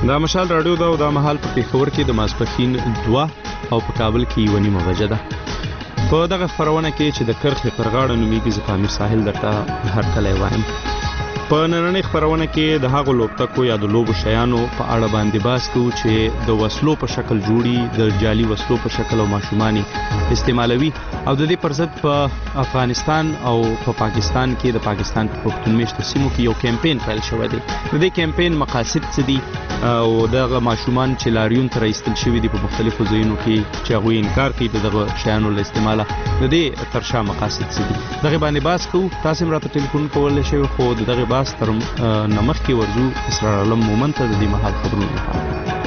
دا مشال رادیو دا او دا مهال په پېښور کې د ماسپښین 2 او په کابل کې 1:30 بجه ده. په دغه خبرونه کې چې د کرخې پر غاړه نومیږي زه په امیر ساحل درته هرکلی وایم. په نننۍ خبرونه کې د هغو لوبتکو یا د لوبو شیانو په اړه باندې بحث کوو چې د وسلو په شکل جوړي، د جعلي وسلو په شکل او ماشومان استعمالوي، او د دې پر ضد په افغانستان او په پاکستان کې د پاکستان په پښتون میشتو سیمو کې یو کمپین پیل شوی دی. د دې کمپین مقاصد څه دي او دغه ماشومان چې لاریون ته راایستل شوي دي په مختلفو ځایونو کې چې هغوی انکار کوي د دغه شیانو له استعماله، د دې تر شا مقاصد څه دي، دغې باندې بحث کوو. تاسې هم راته ټلیفون کولی شئ، خو د دغې بحث تر نه مخکې ورځو اسرار عالم مومن ته د دې مهال خبرونه لپاره.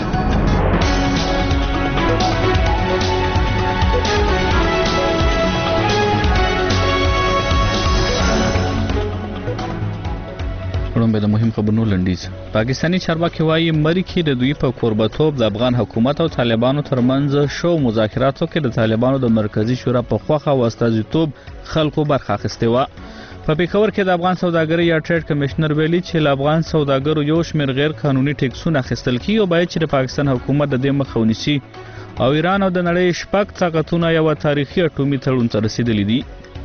وړاندې د مهم خبرونو لنډیز. پاکستانی چارواکي وایي مری کې د دوی په کوربتوب د افغان حکومت او طالبانو ترمنځ شو مذاکراتو کې د طالبانو د مرکزی شورا په خوخه او استازیتوب خلکو برخه اخیستې وه. په پېښور کې د افغان سوداګرۍ یا ټریډ کمشنر ویلي چې له افغان سوداګرو یو شمېر غیر قانوني ټیکسونه اخیستل کېږي او باید چې د پاکستان حکومت د دې مخه ونیسي. او ایران او د نړۍ 6 طاقتونه یوه تاریخي اټومي تړون ته رسېدلي دي.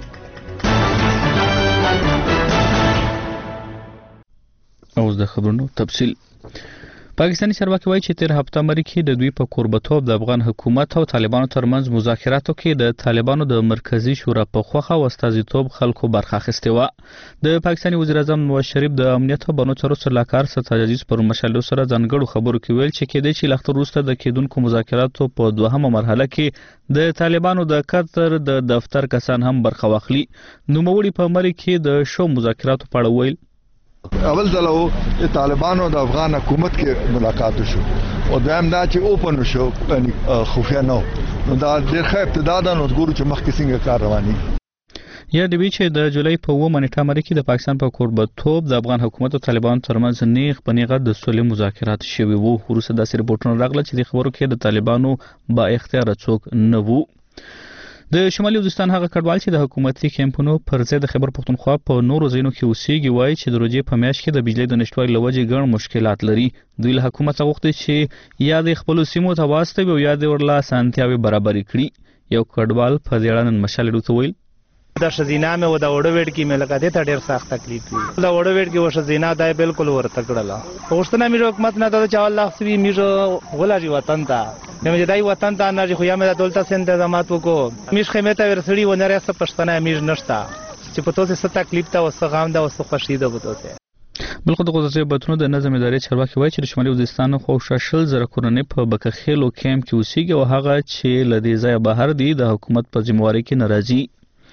اوس د خبرونو تفصیل. پاکستانی چارواکي وایي چې تیر هفته مری کې د دوی په کوربتوب د افغان حکومت او طالبانو ترمنځ مذاکراتو کې د طالبانو د مرکزی شورا په خوخه او استازیتوب خلکو برخه اخیستې وه. د پاکستاني وزیر اعظم نواز شریف د امنیت او بانو چارو سلاکار سرتاج عزیز پر مشالو سره ځانګړو خبرو کې ویل چې کېدای شي لښته وروسته د کېدونکو مذاکراتو په دوهمه مرحله کې د طالبانو د قطر د دفتر کسان هم برخه واخلي. نوموړي په مری کې د شو مذاکراتو په اړه ویل اول ځل طالبانو د افغان حکومت کې ملاقات وشو او دویم دا چې اوپن وشو یعنی خفیه نو دا ډېر ښه ابتدا ده. نو ګورو چې مخکې څنګه کار رواني. یا د چې د جولای په 9 نیټه مری کې د پاکستان په کوربتوب د افغان حکومت او طالبانو ترمنځ نیغ په نیغه د سولې مذاکرات شوي وو. وروسته داسې رپورټونه راغله چې د خبرو کې د طالبانو با اختیار څوک نه وو. د شمالي وزیرستان هغه کډوال چې د حکومتي کیمپونو پر ځای د خیبر پښتونخوا په نورو ځایونو کې اوسېږي وایي چې د روژې په میاشت کې د بجلۍ د نشتوالي له وجې ګڼ مشکلات لري. دوی له حکومت څخه غوښتي چې یا د خپلو سیمو ته واستوي او یا د ورله اسانتیاوې برابرې کړي. یو کډوال په دې اړه نن مشال ډو ته ویل د ښځینه مې و د وړو ویډ کې مې لکه دې ته ډېر سخت تکلیف وي. د وړو ویډ کې و ښځینه دا بالکل ورته کړله. غوښتنه مې حکومت نه ده چې الله سوي مې ولري وطن ته مې دای وطن ته نه خو یا مې د دولت سره انتظامات وکړو. مې خیمه ته ورسړي و نه راسته پښتنه مې نشته چې په توسه ست تکلیف ته وسه غام ده وسه خوشي ده بوته. بلخو د غوځي بتونو د نظم ادارې چارواکي وایي چې د شمالي وزیرستان خو شاشل زره کورنۍ په بکخېلو کیمپ کې اوسېږي او هغه چې له دې ځایه بهر دي د حکومت په ذمہواری کې ناراضي.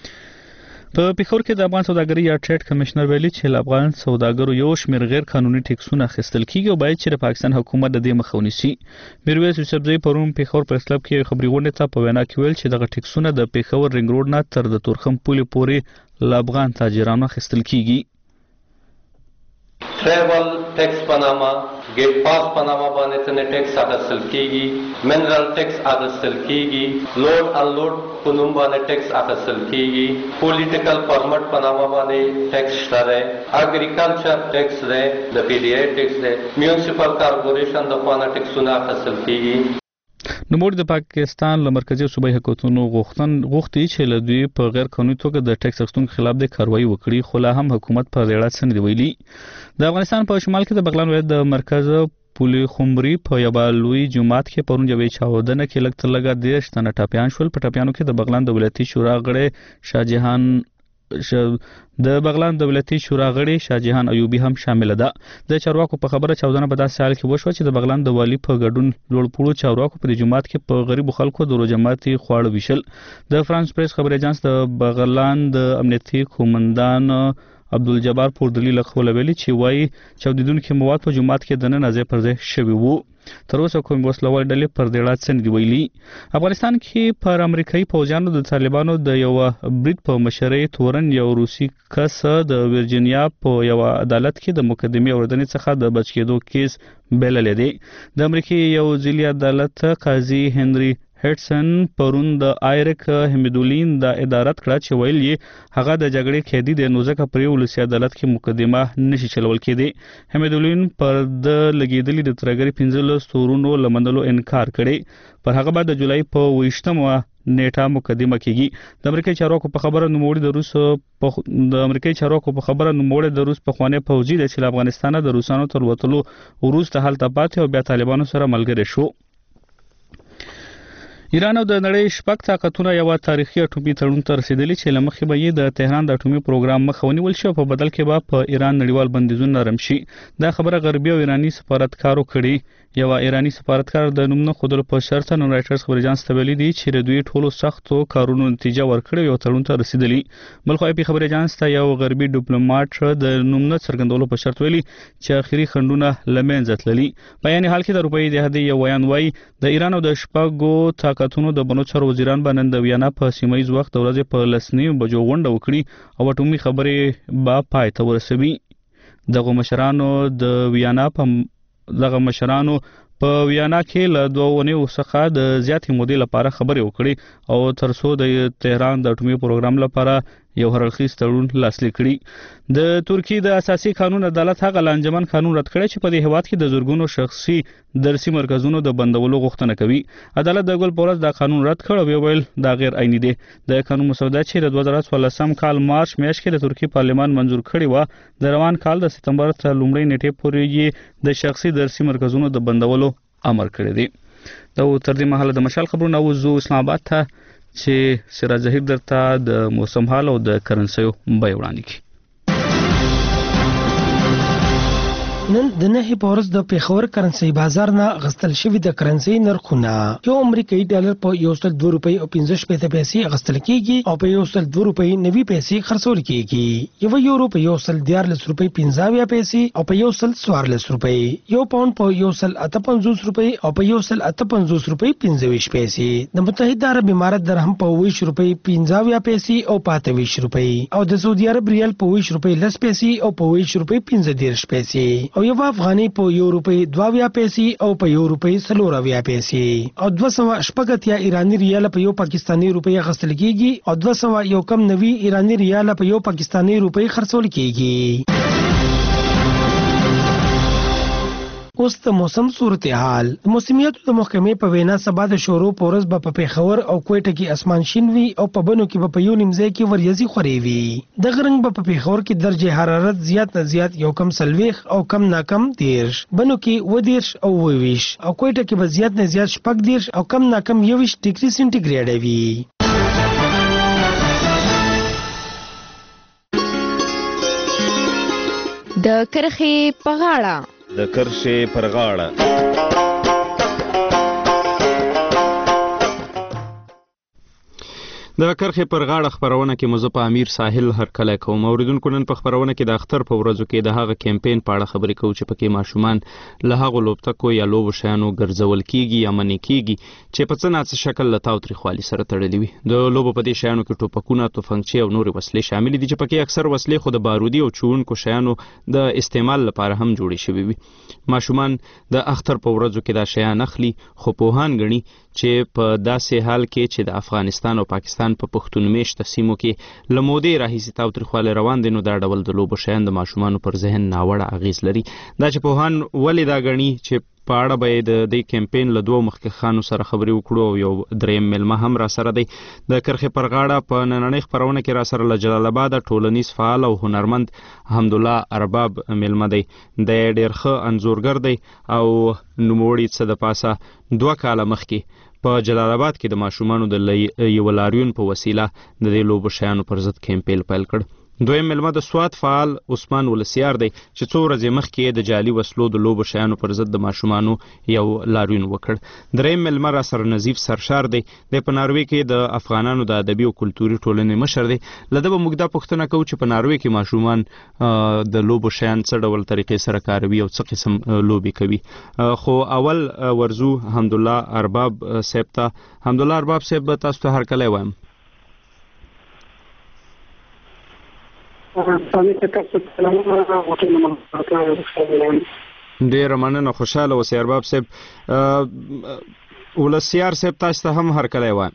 په پېښور کې د افغان سوداګرۍ یا ټریډ کمشنر ویلي چې له افغان سوداګرو یو شمېر غیر قانوني ټیکسونه اخیستل کېږي او باید چې د پاکستان حکومت د دې مخه ونیسي. میرویس یوسفزۍ پرون پېښور پریس کلب کې خبري غونډې ته په وینا کې ویل چې دغه ټیکسونه د پېښور رنګ روډ نه تر د تورخم پولې پورې له افغان تاجرانو اخیستل کېږي. Travel tax पनामा, gate pass पनामा बाने तने टैक्स अगस्तल कीगी, मिनरल टैक्स अगस्तल कीगी, लोड अनलोड पुनुम बाने टैक्स अगस्तल कीगी, पॉलिटिकल परमिट पनामा बाने टैक्स शरे, एग्रीकल्चर टैक्स दे, द पीडीए टैक्स दे, म्युनिसिपल कॉर्पोरेशन द खाना टैक्स सुना अगस्तल कीगी. نوموړي د پاکستان له مرکزي او صوبایي حکومتونو غوښتي چې له دوی په غیر قانوني توګه د ټیکس اخیستونکو خلاف د کاروایی وکړي، خو لا هم حکومت په دې اړه څه نه دی ویلي. د افغانستان په شمال کې د بغلان ولایت د مرکز پولي خمري په یوه لوی جومات کې پرون یوې چاودنه کې لږ تر لږه 13 تنه ټپیان شول. په ټپیانو کې د بغلان د ولایتي شورا غړی شاهجهان شاهجهان ایوبي هم شامل ده. د چارواکو په خبره چاودنه په داسې حال کې وشوه چې د بغلان د والي په ګډون لوړپوړو چارواکو په دې جومات کې په غریبو خلکو د روژه ماتي خواړه ویشل. د فرانس پریس خبري اژانس د بغلان د امنیتي قومندان عبدالجبار پوردلی لخوا ویلي چې وایي چاودیدونکي مواد په جومات کې دننه ځای پر ځای شوي وو. تر اوسه کوم وسلوال ډلې پر دې اړه څه نه دي ویلي. افغانستان کې پر امریکایي پوځیانو د طالبانو د یو برید په مشرۍ تورن یو روسي کس د ورجینیا په یو عدالت کې د مقدمې اوریدنې څخه د بچ کېدو کیس بللی دی. د امریکای یو ځلي عدالت قاضي هنري هډسن پرون د آیرک حمیدولین د ادارت کړه چې ویل یې هغه د جګړې قیدی دی نو ځکه پر ولسی عدالت کې مقدمه نشي چلول کېدی. حمیدولین پر د لګیدلې د ترګری 15 ستورونو لمندلو انکار کړي. پر هغه بعد د جولای په 28مه نیټه مقدمه کیږي. د امریکای چارواکو په خبره نوموړي د روس په خوانې فوجي د چې افغانستان د روسانو تر وټلو وروسته هلته پاتې او بیا طالبانو سره ملګری شو. ایران او د نړۍ شپږ طاقتونه یو تاریخي اټومي تړون ته رسیدلی چې لمخې به یې د تهران د اټومي پروګرام مخه ونیول شي په بدل کې به په ایران نړیوال بندیزونه نرم شي. دا خبره غربي او ایرانی سفارتکارو کړي. یو ایرانی سفارتکار د نوم نه خودل په شرط نن رائټرز خبري جانس ته ویلي دي چې دوی ټولو سختو کارونو نتیجه ورکړي او تړون ته رسیدلی. بلخو پی خبري جانس ته یو غربي ډیپلوماټ د نوم نه څرګندولو په شرط ویلي چې اخیری خندونه لمنځه تللي. په یعنی حال کې د روپۍ د هدي یو بیان وایي د ایران او د شپږو طاقتونو د بنو چارو وزیران باندې د ویانا په سیمایي وخت د ورځې په لسنی بجو غونډه وکړي او اټومي خبرې با پای ته ورسوي. دغه مشرانو په ویانا کې له 2 څخه د زیاتې مودې لپاره خبرې وکړي او ترڅو د تهران د اټومي پروګرام لپاره یو هررخیز تړون لاسلیک کړي. د ترکیه د اساسي قانون عدالت هغه لانجمن قانون رد کړی چې په دې هیواد کې د زورګونو شخصي درسي مرکزونو د بندولو غوښتنه کوي. عدالت د ګل پورز دا قانون رد کړ او ویل دا غیر عیني دی. د قانون مسوده چې د 2014 کال مارچ میاشت کې د ترکیه پارلمان منزور کړی و د روان کال د سپتمبر تر لومړۍ نیټې پورې د شخصي درسي مرکزونو د بندولو امر کړی دی. دا تر دې مهاله د مشال خبرونه وزو اسلام آباد ته چې سراج ظهیر درته د موسم حال او د کرنسیو بیه وړاندې کړي. نن د نهي پورس د پیښور کرنسي بازار نه غستل شوی د کرنسي نرخونه یو امریکایي ډالر په 102 روپۍ او 15 پیسې غستل کیږي او په 102 روپۍ 90 پیسې خرڅول کیږي. یو یورو په 114 روپۍ 15 پیسې او په 114 روپۍ. یو پاوند په 158 روپۍ او په 158 روپۍ 15 پیسې. د متحده عرب امارات درهم په 20 روپۍ 15 پیسې او 25 روپۍ او د سعودي عرب ریال په 20 روپۍ 10 پیسې او په 20 روپۍ 15 پیسې. او یو افغاني په 1 روپۍ 2 پیسې او په 1 روپۍ 4 پیسې او 280 ایرانی ریال په یو پاکستانی روپۍ غستل کیږي او 291 ایرانی ریال په یو پاکستانی روپۍ خرڅول کیږي. اوس د موسم صورتحال. د موسمیاتو د محکمې په وینا سبا د شورو پورز په پیښور او کوټه کې اسمان شین وي او په بنو کې په یو نیمځای کې وریځي خوري وي. د غرنګ په پیښور کې درجه حرارت زیات نه زیات یو کم سلويخ او کم ناکم 13 بنو کې 20 او 20 او کوټه کې به زیات نه زیات 15 او کم ناکم 20 ډیګري سنټیګریډ وي. د کرخې په غاړه د کرښې پر غاړه. د کرخې پر غاړه خبرونه کې مزه په امیر ساحل هرکلی کوم. اوریدونکو نن په خبرونه کې د اختر په ورځو کې د هغه کمپاین په اړه خبرې کوو چې پکې ماشومان له هغو لوبتکو یا لوبو شیانو ګرځول کیږي یا منې کیږي چې په څه ناڅه شکل له تاوتریخوالي سره تړلي وي. د لوبو په دې شیانو کې ټوپکونه، توفنګچې او نورې وسلې شامل دي چې پکې اکثر وسلې خو د بارودي او چوونکو شیانو د استعمال لپاره هم جوړې شوي وي. ماشومان د اختر په ورځو کې دا شیان اخلي خو پوهان ګڼي چې په داسې حال کې چې د افغانستان او پاکستان په پښتون میشته سیمو کې له مودې راهیسې تاوتریخوالی روان دی نو دا ډول د لوبو شیان د ماشومانو پر ذهن ناوړه اغیز لري. دا چې پوهان ولې دا ګڼي چې په اړه به د دې کمپاین له 2 مخکښانو سره خبرې وکړو او یو دریم ملمه هم را سره دی. د کرخې پر غاړه په نننۍ خبرونه کې را سره له جلال آباد ټولنیز فعال او هنرمند حمدالله ارباب ملمه دی. د ډېر ښه انځورګر دی او نوموړي څه د پاسه 2 کاله مخکې په جلال آباد کې د ماشومانو د یو لاریون په وسیله د دې لوبو شیانو پر ضد کمپاین پیل کړ. دویم ملمه د سوات فعال عثمان ولسیار دی چې 2 ورځې مخکې د جعلي وسلو د لوبو شیانو پر ضد د ماشومانو یو لاریون وکړ. دریم ملمه را سره نظیف سرشار دی د په ناروې کې د افغانانو د ادبي او کلتوري ټولنې مشر دی. لده به موږ دا پوښتنه کوو چې په ناروې کې ماشومان د لوبو شیان څه ډول طریقې سره کاروي او څه قسم لوبې کوي. خو اول ورزو حمدالله ارباب صاحب ته. حمدالله ارباب صاحب تاسو ته هرکلی وایم. ډېره مننه، خوشحاله اوسئ ارباب صاحب. ولسیار صاحب تاسو ته هم هرکلی وایم.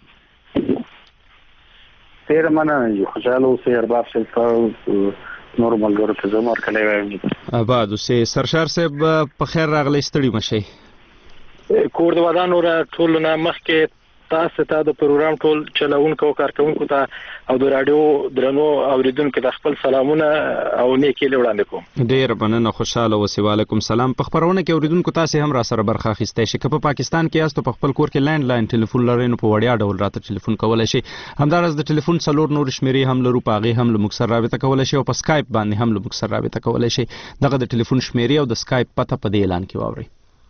ډېره مننه یو خوشحاله اوسئ ارباب صاحب ته نورو ملګرو ته زه هم هرکلی وایم. آباد اوسئ. سرشار صاحب په خیر راغلی، ستړي مه شئ. کور د ودانو را ټولو نه مخکې تاسو ته د پروګرام ټول چلوونکو او کارکوونکو ته او د رادیو درنو اوریدونکو ته خپل سلامونه او نیکی وړاندې کوم. ډېر مننه، خوشاله اوسئ. وعلیکم سلام. په خبرونه کې اوریدونکو تاسو هم را سره برخه اخیستی شئ. که په پاکستان کې یاست په خپل کور کې لینډ لاین ټلیفون لرئ نو په وړیا ډول راته ټلیفون کولی شئ. همداراز د ټلیفون 4 نور شمیرې هم لرو، په هغې هم له موږ سره رابطه کولی شئ او په سکایپ باندې هم له موږ سره رابطه کولی شئ. دغه د ټلیفون شمیرې او د سکایپ پته په دې اعلان کې واورئ.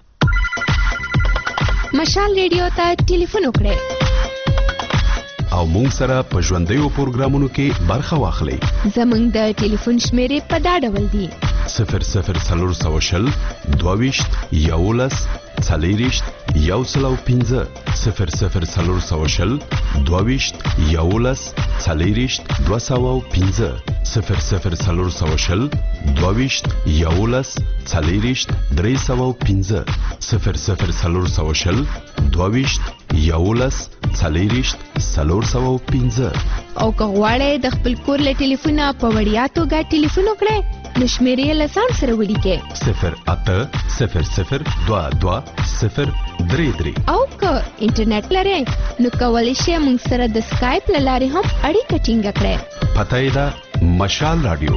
مشال ریډیو ته ټلیفون وکړئ او مونږ سره په ژوندیو پروګرامونو کې برخه واخلئ. زمونږ د ټلیفون شمیرې په دا ډول دي: 00420 22 11 40 105 00420 22 11 40 205 00420 22 11 40 305 00420 22 11 40 305. او که غواړئ د خپل کور له ټلیفونه په وړیا توګه ټلیفون وکړئ نو شمیرې له ځان سره ولیکئ 080022 او که انټرنیټ لرئ نو کولی شئ موږ سره د سکایپ له لارې هم اړیکه ټینګه کړئ. پته یې ده مشال رادیو.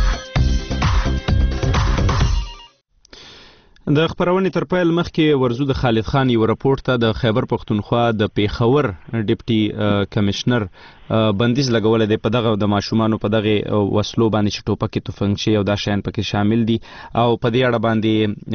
د خبرونې تر پیل مخکې ورزو د خالد خان یو راپورټ ته د خیبر پښتونخوا د پیښور ډیپټي کمشنر بندیز لګولې ده په دغه د ماشومانو په دغه وسلو باندې چې ټوپکې توفنګچې او دا شیان پکې شامل دي او په دې اړه باندې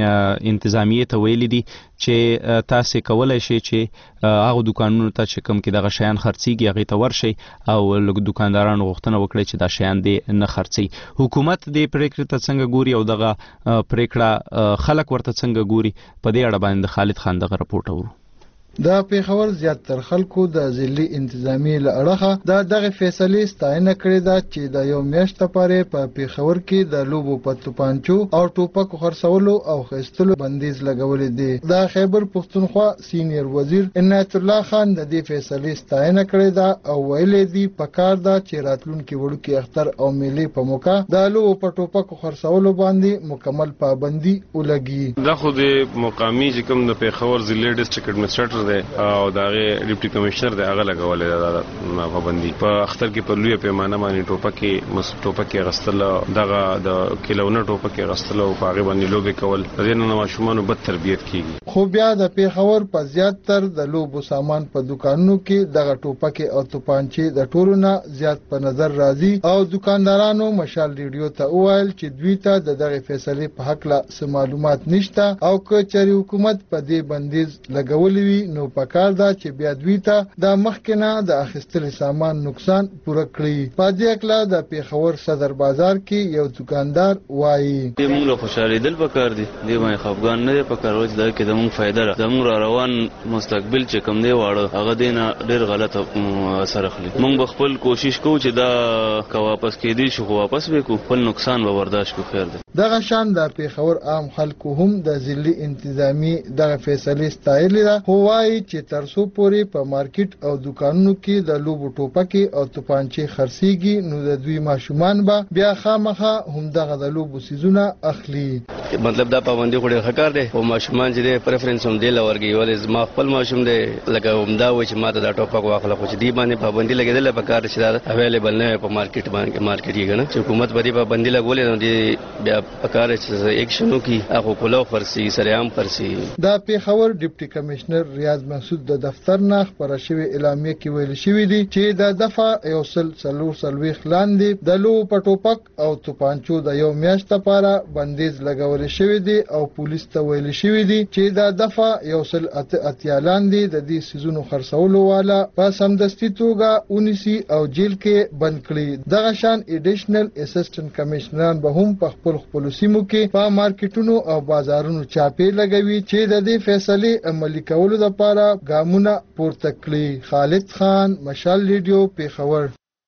انتظامیه ته ویلي دي چې تاسو کولای شئ چې هغه دکانونو ته چې کوم کې دغه شیان خرڅيږي هغه ته ورشي او لږ دکاندارانو غوښتنه وکړي چې دا شیان دې نه خرڅي. حکومت دې پریکړه ته څنګه ګوري او دغه پریکړه خلک ورته څنګه ګوري په دې اړه باندې خالد خان دغه راپورټ اورو. د پیښور زیاتره خلکو د ضلعي انتظامی له اړخه دغه فیصله ستاینه کړې ده چې د یو میاشت لپاره په پیښور کې د لوبو په توپانچو او ټوپکو خرڅولو او خرڅولو بندیز لګولې دي. د خیبر پښتونخوا سینیئر وزیر عنایت الله خان د دې فیصله ستاینه کړې ده او ویلي دي پکار ده چې راتلونکي وړوکی اختر او میلې په موقع د لوبو په ټوپکو خرڅولو باندې مکمل پابندي ولګي. دا خو د مقامی چې کوم د پیښور ضلع ډیسټریکټ ایڈمنسټریټر او داغه ډیپټي کمشنر دی هغه لګولې ده پابندي په اختر کې په لوی پیمانه باندې ټوپکې غستل دغه د کیلونه ټوپکې غستل او هغه باندې لوبې کول د نن ماشومانو بد تربیت کیږي. خو بیا د پیښور په زیاتر د لوبو سامان په دکانونو کې دغه ټوپکې او توپانچې د ټولو نه زیات په نظر راځي او دکاندارانو مشال ریډیو ته وویل چې دوی ته دغه فیصله په حق لا معلومات نشته او که چېرې حکومت په دې بندیز لګولې وي نو پکار ده چې بیا دوی ته د مخکنه د اخیستل سامان نقصان پوره کړي. په دې اکلا د پیښور صدر بازار کې یو دکاندار وایي موږ له خوشاله دل پکار دي دی باندې خفګان نه پکار وځي دا کې د موږ فائدہ ده زموږ روان مستقبل چې کوم دی واړه هغه دینه ډېر غلط اثر اخلي. موږ خپل کوشش کوو چې دا کا واپس کېدی شو واپس وکړو خپل نقصان به برداشت کو. خیر ده دغه شان د پیښور عام خلکو هم د ضلعي انتظامی دغه فیصله ستایلې ده خو وایي چې ترڅو پورې په مارکیټ او دکانونو کې د لوبو ټوپکې او توپانچې خرڅيږي نو د دوی ماشومان به بیا خامخا هم دغه د لوبو سيزونه اخلي. مطلب دا پابندي خو ډېر ښکار دی او ماشومان چې پریفرنس هم دی لورګي ولې زما خپل ماشوم دی لکه همدا و چې ماته دا ټوپک واخله خو چې دی باندې پابندي لګیدل پکار چې دا اویلیبل نه په مارکیټ باندې مارکیټ یې کنه چې حکومت باندې پابندي لګولې نو دی بیا پکار چې اکشنو کې هغه کولو فرسي سریام فرسي. دا پیښور ډیپټي کمشنر ریاض محسود د دفتر نه خبره شوی اعلامیه کې ویل شوی دی چې د دفعه یو سلوي لاندې د لو پټوپک او توپانچو د یو میاشت لپاره بندیز لګول شوی دی او پولیس ته ویل شوی دی چې د دفعه یو اتیا لاندې د دې سيزونو خرڅولو والا په سمدستي توګه اونیسی او جیل کې بند کړي. دغه شان ایډیشنل اسسټنټ کمشنران به هم په خپل سیمو کې په مارکیټونو او بازارونو چاپې لګوي چې د دې فیصله عملي کولو لپاره ګامونه پورته کړي. خالد خان مشال ریډیو پیښور.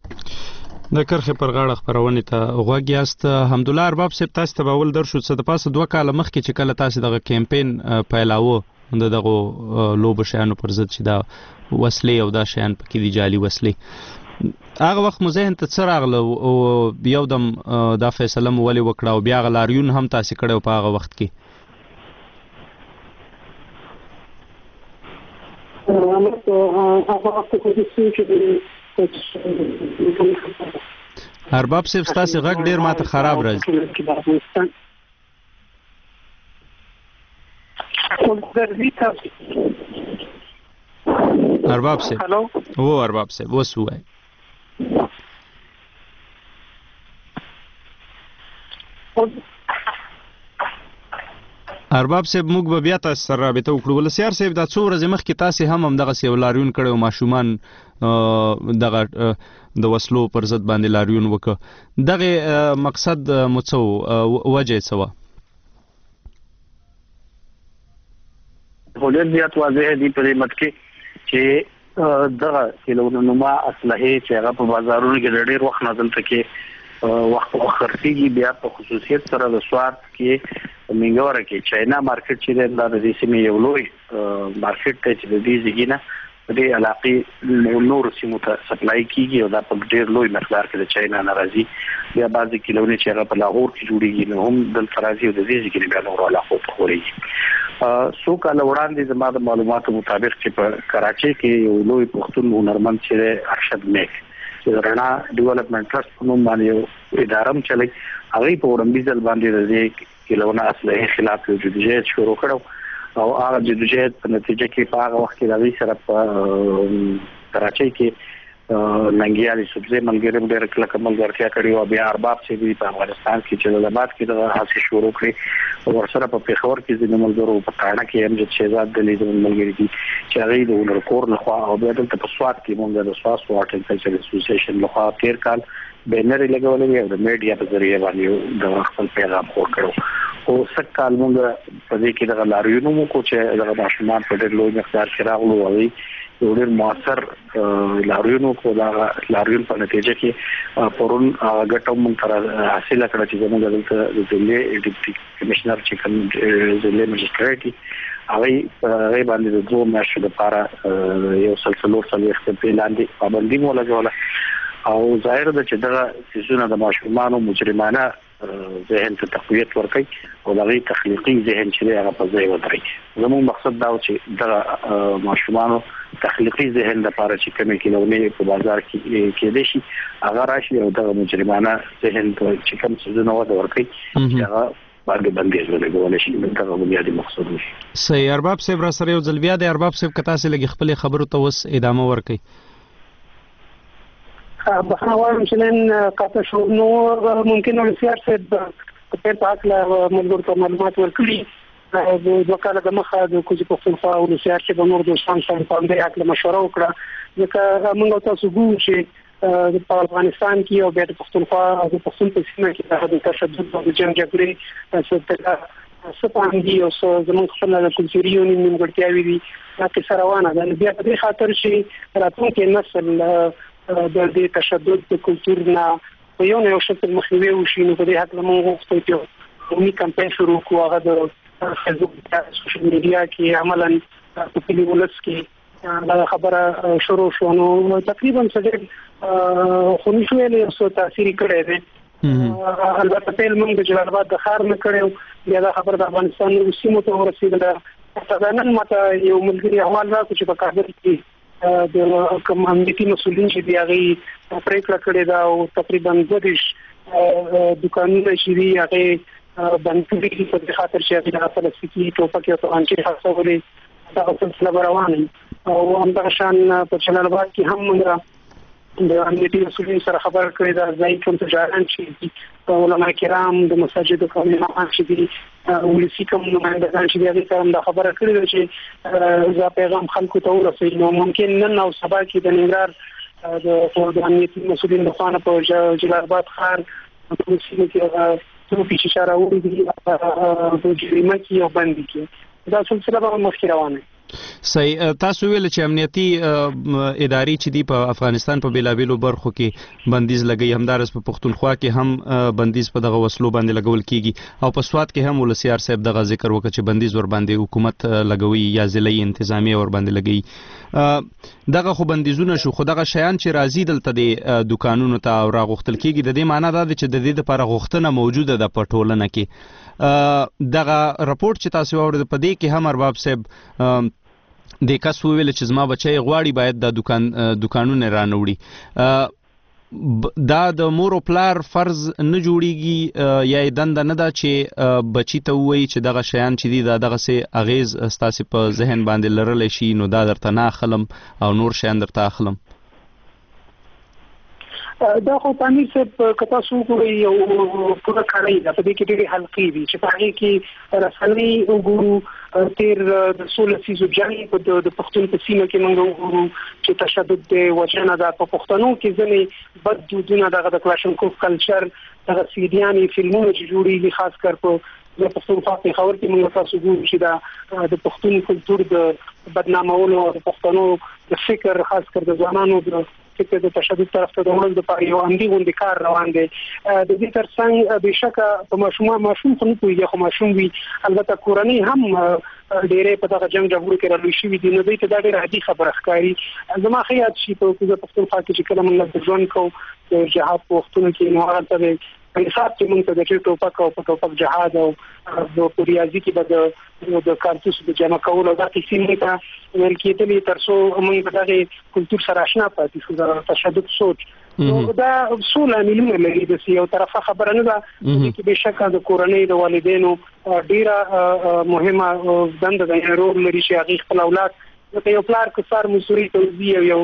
د کرخه پر غاړه خبرونه ته غوږ یاست. حمدالله ارباب صاحب تاسو ته باول در شو څه د پاسه 2 کال مخکې چې کله تاسو دغه کمپاین پیلاوه د دغه لوبو شیانو پر ضد چې دا وسلې او دا شیان پکې دي جعلي وسلې هغه وخت مو ذهن ته څه راغله او یو دم دا فیصله مو ولې وکړه او بیا هغه لاریون هم تاسې کړی په هغه وخت کې؟ ارباب صاحب ستاسې غږ ډېر ماته خراب راځي. ارباب صاحب هو ارباب صاحب اوس ووایئ. ارباب صاحب موږ به بیا تاسو سره رابطه وکړو. ولسیار صاحب دا څو ورځې مخکې تاسې هم دغسې یو لاریون کړی او ماشومان دغه د وسلو پر ضد باندې لاریون وکړه. دغه مقصد مو څه و، وجه یې څه وه؟ ډېر زیات واضح دي په دې مټ کې چې دغه کیلونما اسلحې چې هغه په بازارونو کې د ډېر وخت نه دلته کې وخت خرڅېږي، بیا په خصوصیت سره د سوات کې منګوره کې چاینا مارکیټ چې د دې سیمې یو لوی مارکیټ دی چې د دې ځای نه د دې علاقې نور سیمو ته سپلای کیږي او دا په ډېر لوی مقدار کې د چاینا ناراضي بیا بعضې کیلونې چې هغه په لاهور کې جوړېږي نو هم دلته راځي او د دې ځای کې بیا نورو علاقو ته خورېږي. څو کاله وړاندې زما د معلوماتو مطابق چې په کراچۍ کې یو لوی پښتون هنرمند چې دی ارشد میک چې د رڼا ډیولپمنټ ټرست په نوم باندې یو اداره هم چلی، هغوی په وړاندیز باندې د دې کیلونه اسلحې خلاف یو جدوجہد شروع کړو او هغه جدوجہد په نتیجه کې په هغه وخت کې د هغوی سره په کراچۍ کې ننګیالي صوبځای ملګري هم ډېره کلکه ملګرتیا کړې وه. بیا ارباب صاحب په افغانستان کې چې جلالاباد کې دغه هڅې شروع کړې او ورسره په پېښور کې ځینې ملګرو، په کاڼه کې امجد شهزاد دلې زموږ ملګري دي چې هغوی د هنر کور لخوا او بیا دلته په سوات کې موږ د سوات آرټ اینډ کلچر اسوسییشن لخوا تېر کال بینر یې لګولی وي او د میډیا په ذریعه باندې د خپل پیغام خور کړو. او سږ کال موږ په دې کې دغه لاریون هم وکړو چې دغه ماشومان په ډېر لوی مقدار کې راغلو او هغوی یو ډېر مؤثر لاریون وکړو. دغه لاریون په نتیجه کې پرون ګټه هم موږ ته حاصله کړه چې زموږ دلته د ضلعې ډیپټي کمشنر چې کوم ضلعې مجسټریټ هغوی باندې د 2 میاشتو لپاره یو سلسلور څلوېښت لاندې پابندي مو لګوله او ظاهر ده چې دغه څیزونه د ماشومانو مجرمانه ذهن ته تقویت ورکړي او د هغوی تخلیقي ذهن چې دی هغه په ځای ودرېږي. زموږ مقصد دا و چې دغه ماشومانو تخلیقي ذهن لپاره چې کومې کیلونې په بازار کې کېدای شي هغه راشي او دغه مجرمانه ذهن ته چې کوم څیزونه وده ورکړي چې هغه باندې بندیز ولګولی شي. دغه بنیادي مقصد وي. صحیح. ارباب صاحب را سره یو ځل بیا دی. ارباب صاحب که تاسې لږې خپلې خبرو ته اوس ادامه ورکړئ. بخښنه غواړم چې نن قطع شو، نو ممکن ولسیار صاحب په پیل په هکله ملګرو ته معلومات ورکړي. 2 کاله دمخه د کوچي پښتونخوا ولسیار صاحب او نور دوستان سره په همدې هکله مشوره وکړه، ځکه موږ تاسو ګورو چې په افغانستان کې او بیا د پښتونخوا او د پښتون په سیمه کې د تشدد او د جنګ جګړې څه پاندي او څه زموږ خپل د کلتوري یونین نیمګړتیاوې دي دا کیسه روانه ده. بیا په دې خاطر چې راتلونکی نسل د دې تشدد د کلتور نه په یو شکل مخنیوي وشي، نو په دې هکله موږ غوښتو چې قومي کمپاین شروع کړو. هغه د فیسبوک سوشل میډیا کې عملاً په کلي ولس کې دا خبره شروع شو، نو تقریبا څه خو نشو ویلی څه تاثیر کړی دی. البته پیل موږ د جلالاباد د ښار نه کړی، بیا دا خبره د افغانستان نورو سیمو ته ورسېدله. نن ماته یو ملګري احوال راکړو چې په کابل کې د کوم امنیتي مسؤلین چې دی هغوی پرېکړه کړې ده او تقریبا 22 دوکانونه چې دي هغې بند کړي دي په دې خاطر چې هغوی دغه پلاستیکي ټوپکې او توغندچې خرڅولې، دغه سلسله به روانه وي. او همدغه شان په جلالاباد کې هم موږ د امنیتي مسؤلین سره خبره کړې ده. ځایي کوم تجاران چې دي، علما کرام، د مساجدو کوم امامان چې دي، ولسي کوم نمایندګان چې دي، هغوی سره هم دا خبره کړې ده چې دا پیغام خلکو ته ورسوي. نو ممکن نن او سبا کې د ننګرهار د امنیتي مسؤلین لخوا نه په جلالاباد ښار په سیمو کې څو پیښې راوړي دي په جریمه کې او بندي کې. دا سلسله به مخکې روانه وي. صحیح. تاسو ویل چې امنیتي ادارې چې دی په افغانستان په بیلابیلو برخو کې بندیز لګي، همدارس په پښتونخوا کې هم بندیز په دغه وسلو باندې لګول کیږي او په سواد کې هم ولسیار صاحب دغه ذکر وکړ چې بندیز ور باندې حکومت لګوي یا ضلعي انتظامیه ور باندې لګي. دغه خو بندیزونه شو، خو دغه شیان چې راځي دلته د دکانونو ته او راغوښتل کیږي، د دې معنی دا ده چې د دې لپاره غوښتنه موجوده ده په ټولنه کې. دغه رپورت چې تاسو واورید په دې کې هم ارباب صاحب د کس ویل چې زما بچي غواړي باید د دکانونه رانوړي. دا د مور او پلار فرض نه جوړیږي یا دنده نه ده چې بچی ته وایي چې دغه شیان چې دي دغه سه اغیز ستاسو په ذهن باندې لرل شي نو دا درته نه اخلم او نور شیان درته اخلم. دا خو پامیر صاحب کتا سو کوي یو پوره کاری دا په دې کې ډېری حلقې دي چې په هغه کې رسنۍ وګورو تیر د 16 فیصد جنګ په د پښتون په سیمه کې موږ وګورو چې تشدد د وجنه د پښتنو کې ځنې بد دودونه د کلاشنکوف کلچر د سیډیاني فلمونو چې جوړیږي خاص کر په د پښتونخوا په خبر کې موږ تاسو ګورو چې دا د پښتون کلچر د بدنامولو او د پښتنو د فکر خاص کر د ځوانانو د فکر د تشدد طرف ته د وړاندې لپاره یو عمدي غونډه کار روان دی. د دې ترڅنګ بشکه په ماشوم خو نه کوي خو ماشوم وي البته کورنۍ هم ډېرې په دغه جنگ جوړ کې راوي شي دي نو دوی ته دا ډېر عادي خبره ښکاري. زما خیال شي په پښتونخوا کې چې کله موږ ځوان کو د جهاد په وختونو کې نو هغه ته په حساب کې موږ ته د ټوپک او ټوپک جهاد او د ریاضي کې د کارتوس د جمع کولو د قسمه ته ورکېدلې ترڅو موږ په دغه کلچر سره آشنا پاتې شو د تشدد سوچ. نو دا څول عاملونه لري د یو طرفه خبره نه ده چې بشکه د کورنۍ د والدینو ډیره مهمه دنده د رول لري چې هغه خپل اولاد د یو پلار کثار مصوري توزیع یو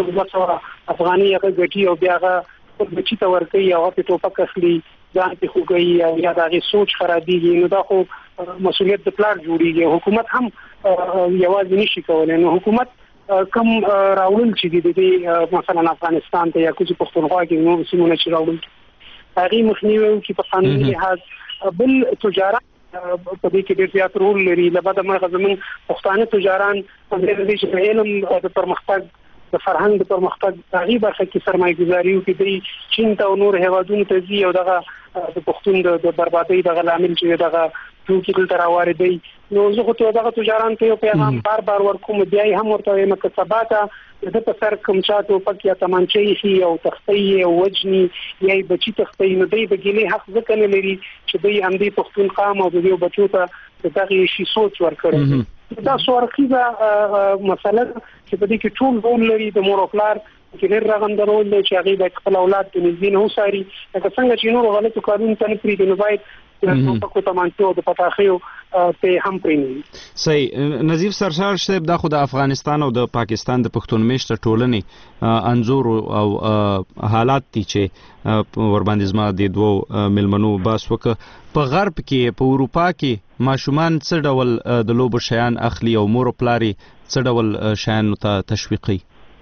افغاني هغه غټي او بیا هغه بچی ته ورکي او په ټوپک اخلي ځان په خوګي او یا دغه سوچ خرابيږي نو دا خو مسؤلیت د پلار جوړیږي. حکومت هم یوازې نشي کولای. نو حکومت کم راول چې د مثلا افغانستان ته یا کوم پښتونخوا کې نو سیمونه چې راول هغه مخنیوي چې په قانوني لحاظ بل تجارت په دې کې ډېر زیات رول لري. لبعد ما زمون پښتانه تجاران په دې چې علم د پرمختګ د فرهنګ د پرمختګ هغه برخه کې سرمایه‌ګذاري او کې د چین ته نور هیوادونو ته ځي او دغه د پښتون د بربادۍ دغه لامل چې دغه ټوکی دلته راوړي نو زه خو ته دغه تجاران ته یو پیغام بار ورکوم بیا هم ورته وایم چې سباته د په سر کوم چاته پک یا تمانچې هي او تختې او وجني یا بچی تختې نو دوی د ګلې حق ځکه نه لري چې دوی هم دې پښتون قام او دوی بچو ته دغه شی سوچ ورکړي. دا سوارخیزه مسله چې په دې کې ټول رول لري د مور او پلار چې ډېر راغندرول دي چې هغه د خپل اولاد د نږدې نه وساري لکه څنګه چې نور غلطو کارونه ته نه پریږدي نو باید په کومه تمانچو د پتاخیو ته هم پرېني. صحیح. نظیف سرشار صاحب دا خو د افغانستان او د پاکستان د پښتون میشته ټولنې انزور او حالات دي چې ور باندې زما د دوه ملمنو باس وک په غرب کې په اروپا کې ماشومان څه ډول د لوبو شیان اخلي او مور پلاری څه ډول شیان ته تشویقي.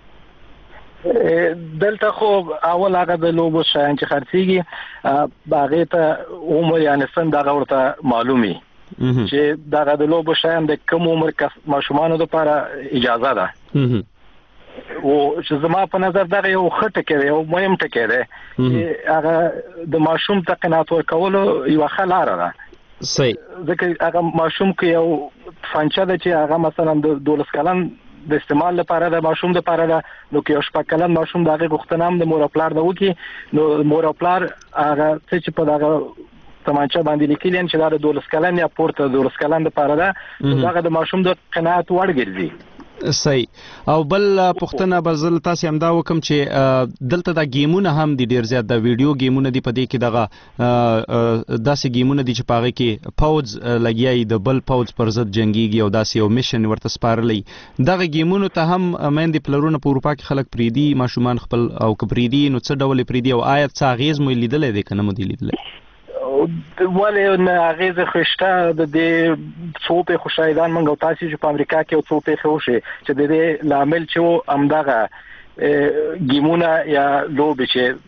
دلته خو اول هغه د لوبو شیان چې خرڅيږي باغې ته عمر یعنی سن دغه ورته معلومي چې دغه د لوبو شیان د کوم عمر ماشومان لپاره اجازه ده او چې زما په نظر دغه یو خټه کې یو مهم ټکی دی چې هغه د ماشوم ته قناعت ورکول یو خلاره ده. صحیح. ځکه هغه ماشوم کې یو فنچه ده چې هغه مثلا د 12 کلن د استعمال لپاره د ماشوم لپاره ده نو کې یو شپږ کلن ماشوم دغه غوښتنه هم د مور خپل د وکی نو مور خپل هغه چې په دغه تمانچه باندې لیکل چې دا د 12 کلن یا پورته 12 کلن لپاره ده دغه د ماشوم د قناعت وړ ګرځي. صحیح. او بل پښتنه بزل تاسو هم دا وکم چې دلته دا گیمونه هم دي ډیر زیات د ویډیو گیمونه دي په دې کې دغه داسې گیمونه دي چې پاغه کې پاوز لګیای د بل پاوز پر ضد جنگيږي او داسې یو میشن ورته سپارلې دغه گیمونه ته هم مېندې پلرونه په اروپا کې خلک پریدي ماشومان خپل او کپریدي نو څه ډول پریدي او آیت څه غیز مو لیدلې ده کنه مو دی لیدلې ولې نه غیزه خشته د دې څو په خوشایدان منغو تاسو چې په امریکا کې او څو په خوشي چې د دې لامل چې امدغه گیمونه یا لوب چې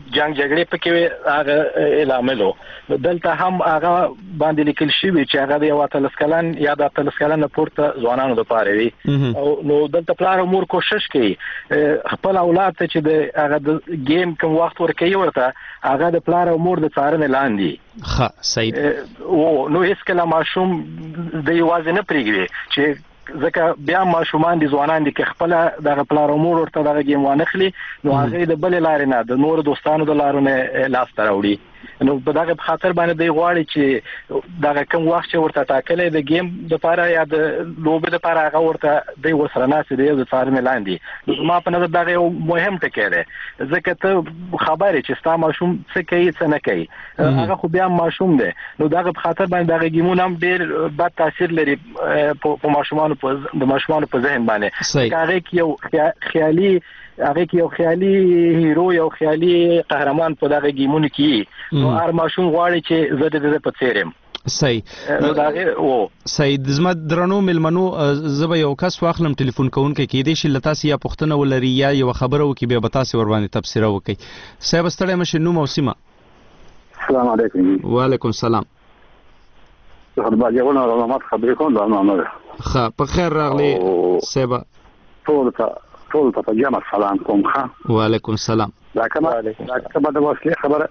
جنگ جګړې پکې هغه اعلانولو دلته هم هغه باندې لیکل شوی چې هغه د 13 کلن یا د 13 کلن پورته ځوانانو لپاره وي او نو دلته پلار مور کوشش کوي خپل اولاد ته چې د هغه د گیم کوم وخت ورکوي ورته هغه د پلار او مور د څارنې لاندې ښه صحیح او نو هیڅ کله ماشوم د یوازې نه پریږدي چې ځکه بیا ماشومان دي ځوانان دي چې خپل د پلار او مور ورته د گیم وانخلي نو هغه د بل لارې نه د نور دوستانو د لارو نه لاس تراوړي نو په دغه خاطر باندې دی غواړي چې دغه کوم وخت چې ورته ټاکلې د گیم د لپاره یا د لوبې لپاره هغه ورته دی ورسره ناس دی د څارنې لاندې ما په نظر دغه یو مهم ټکی دی ځکه ته خبرې چې ستا ماشوم څه کوي څه نه کوي هغه خو بیا ماشوم دی نو دغه په خاطر باندې دغه گیمونه هم ډېر بد تاثیر لري په ماشومانو په ذهن باندې هغه کې یو خیالي هغه کې یو خیالي هیرو یو خیالي قهرمان په دغه گیمونو کې نو هر ماشوم غواړي چې زه د په څیرم صحیح نو دغه او صحیح زما درنو ملمنو زبا یو کس واخلم ټلیفون کوونکی کې دې شي لتاس یا پښتنه ولري یا یو خبره وکي به تاسو ور باندې تفسیر وکي صاحب ستړی مشه نو موسمه السلام علیکم وعلیکم السلام خبر یوونه معلومات خبرې کوم دا نه ښه په خیر راغلی صاحب ټول ته جمع سلام کوم ښه وعلیکم السلام دا کومه د وسلې خبره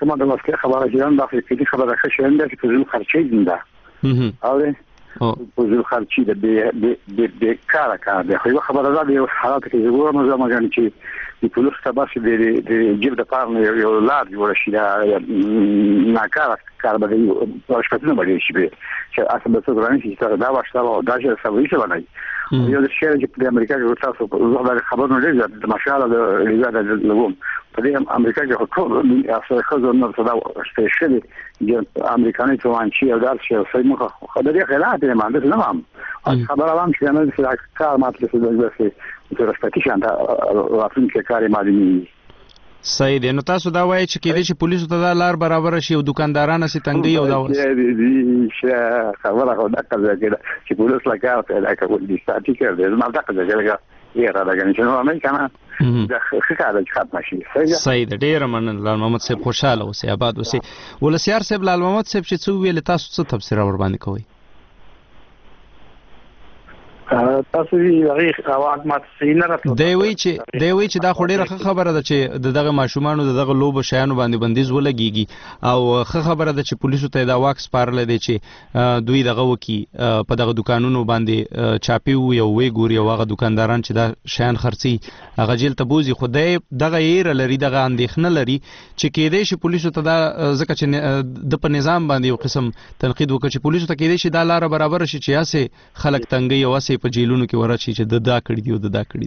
چې دا فکري خبره ښه شي چې په ځل خرچې دي او په ځل خرچې د کار د خو خبره ده د حالات کې زموږ مزه چې د پولیس تباسي د جیب د پارن یو لار جوړ شي دا ناکاره کار به پښتنه باندې شي چې اصل به څه غواړي چې دا واشتاله او دا چې سوي څه ونای یو د شهر چې په امریکا کې تاسو زه خبر نه لرم د ماشاءالله د ریاض لګوم په دې امریکا کې ټول اصل خزر نو صدا شته چې امریکایي ځوانچی او دار شي سې مخه خبرې خلاف نه مانده نه هم خبر عوام چې نه چې کار ماته څه دغه څه رسپټیشن دا رافین کې کاری مالي صحیح دی نو تاسو دا وایي چې کېدې چې پولیسو ته دا لار برابر شي او دکاندارانو سي تنګي او دا خبره خو دا کړه چې پولیس لا کار ته دا کوي د ساتیکر دې ما دا کړه چې یې را راغلی چې نو امریکا نه دا ښکاره چې ختم شي صحیح دی ډیر مننه لال محمد صاحب خوشاله اوسئ آباد اوسئ ولسیار صاحب لال محمد صاحب چې څو ویل تاسو څه تفسیر ور باندې کوئ تاسو یې هغه اواز مات سینه راته دی وی چې دا خو ډیره خبره ده چې دغه ماشومانو دغه لوب شیانو باندې بندیز ولګيږي او خبره ده چې پولیسو ته دا واکس پارل دي چې دوی دغه وکي په دغه دکانونو باندې چاپی یو وی ګوري او هغه دکانداران چې دا شیان خرڅي هغه جیل ته بوزي خو دغه یې لري دغه اندېښنه لري چې کېدې شي پولیسو ته دا ځکه چې د په نظام باندې یو قسم تنقید وکړي چې پولیسو ته کېدې شي دا لار برابر شي چې یاسه خلک تنګي او واسه په جیلونو کې ورچی چې دا کړی دی او دا کړی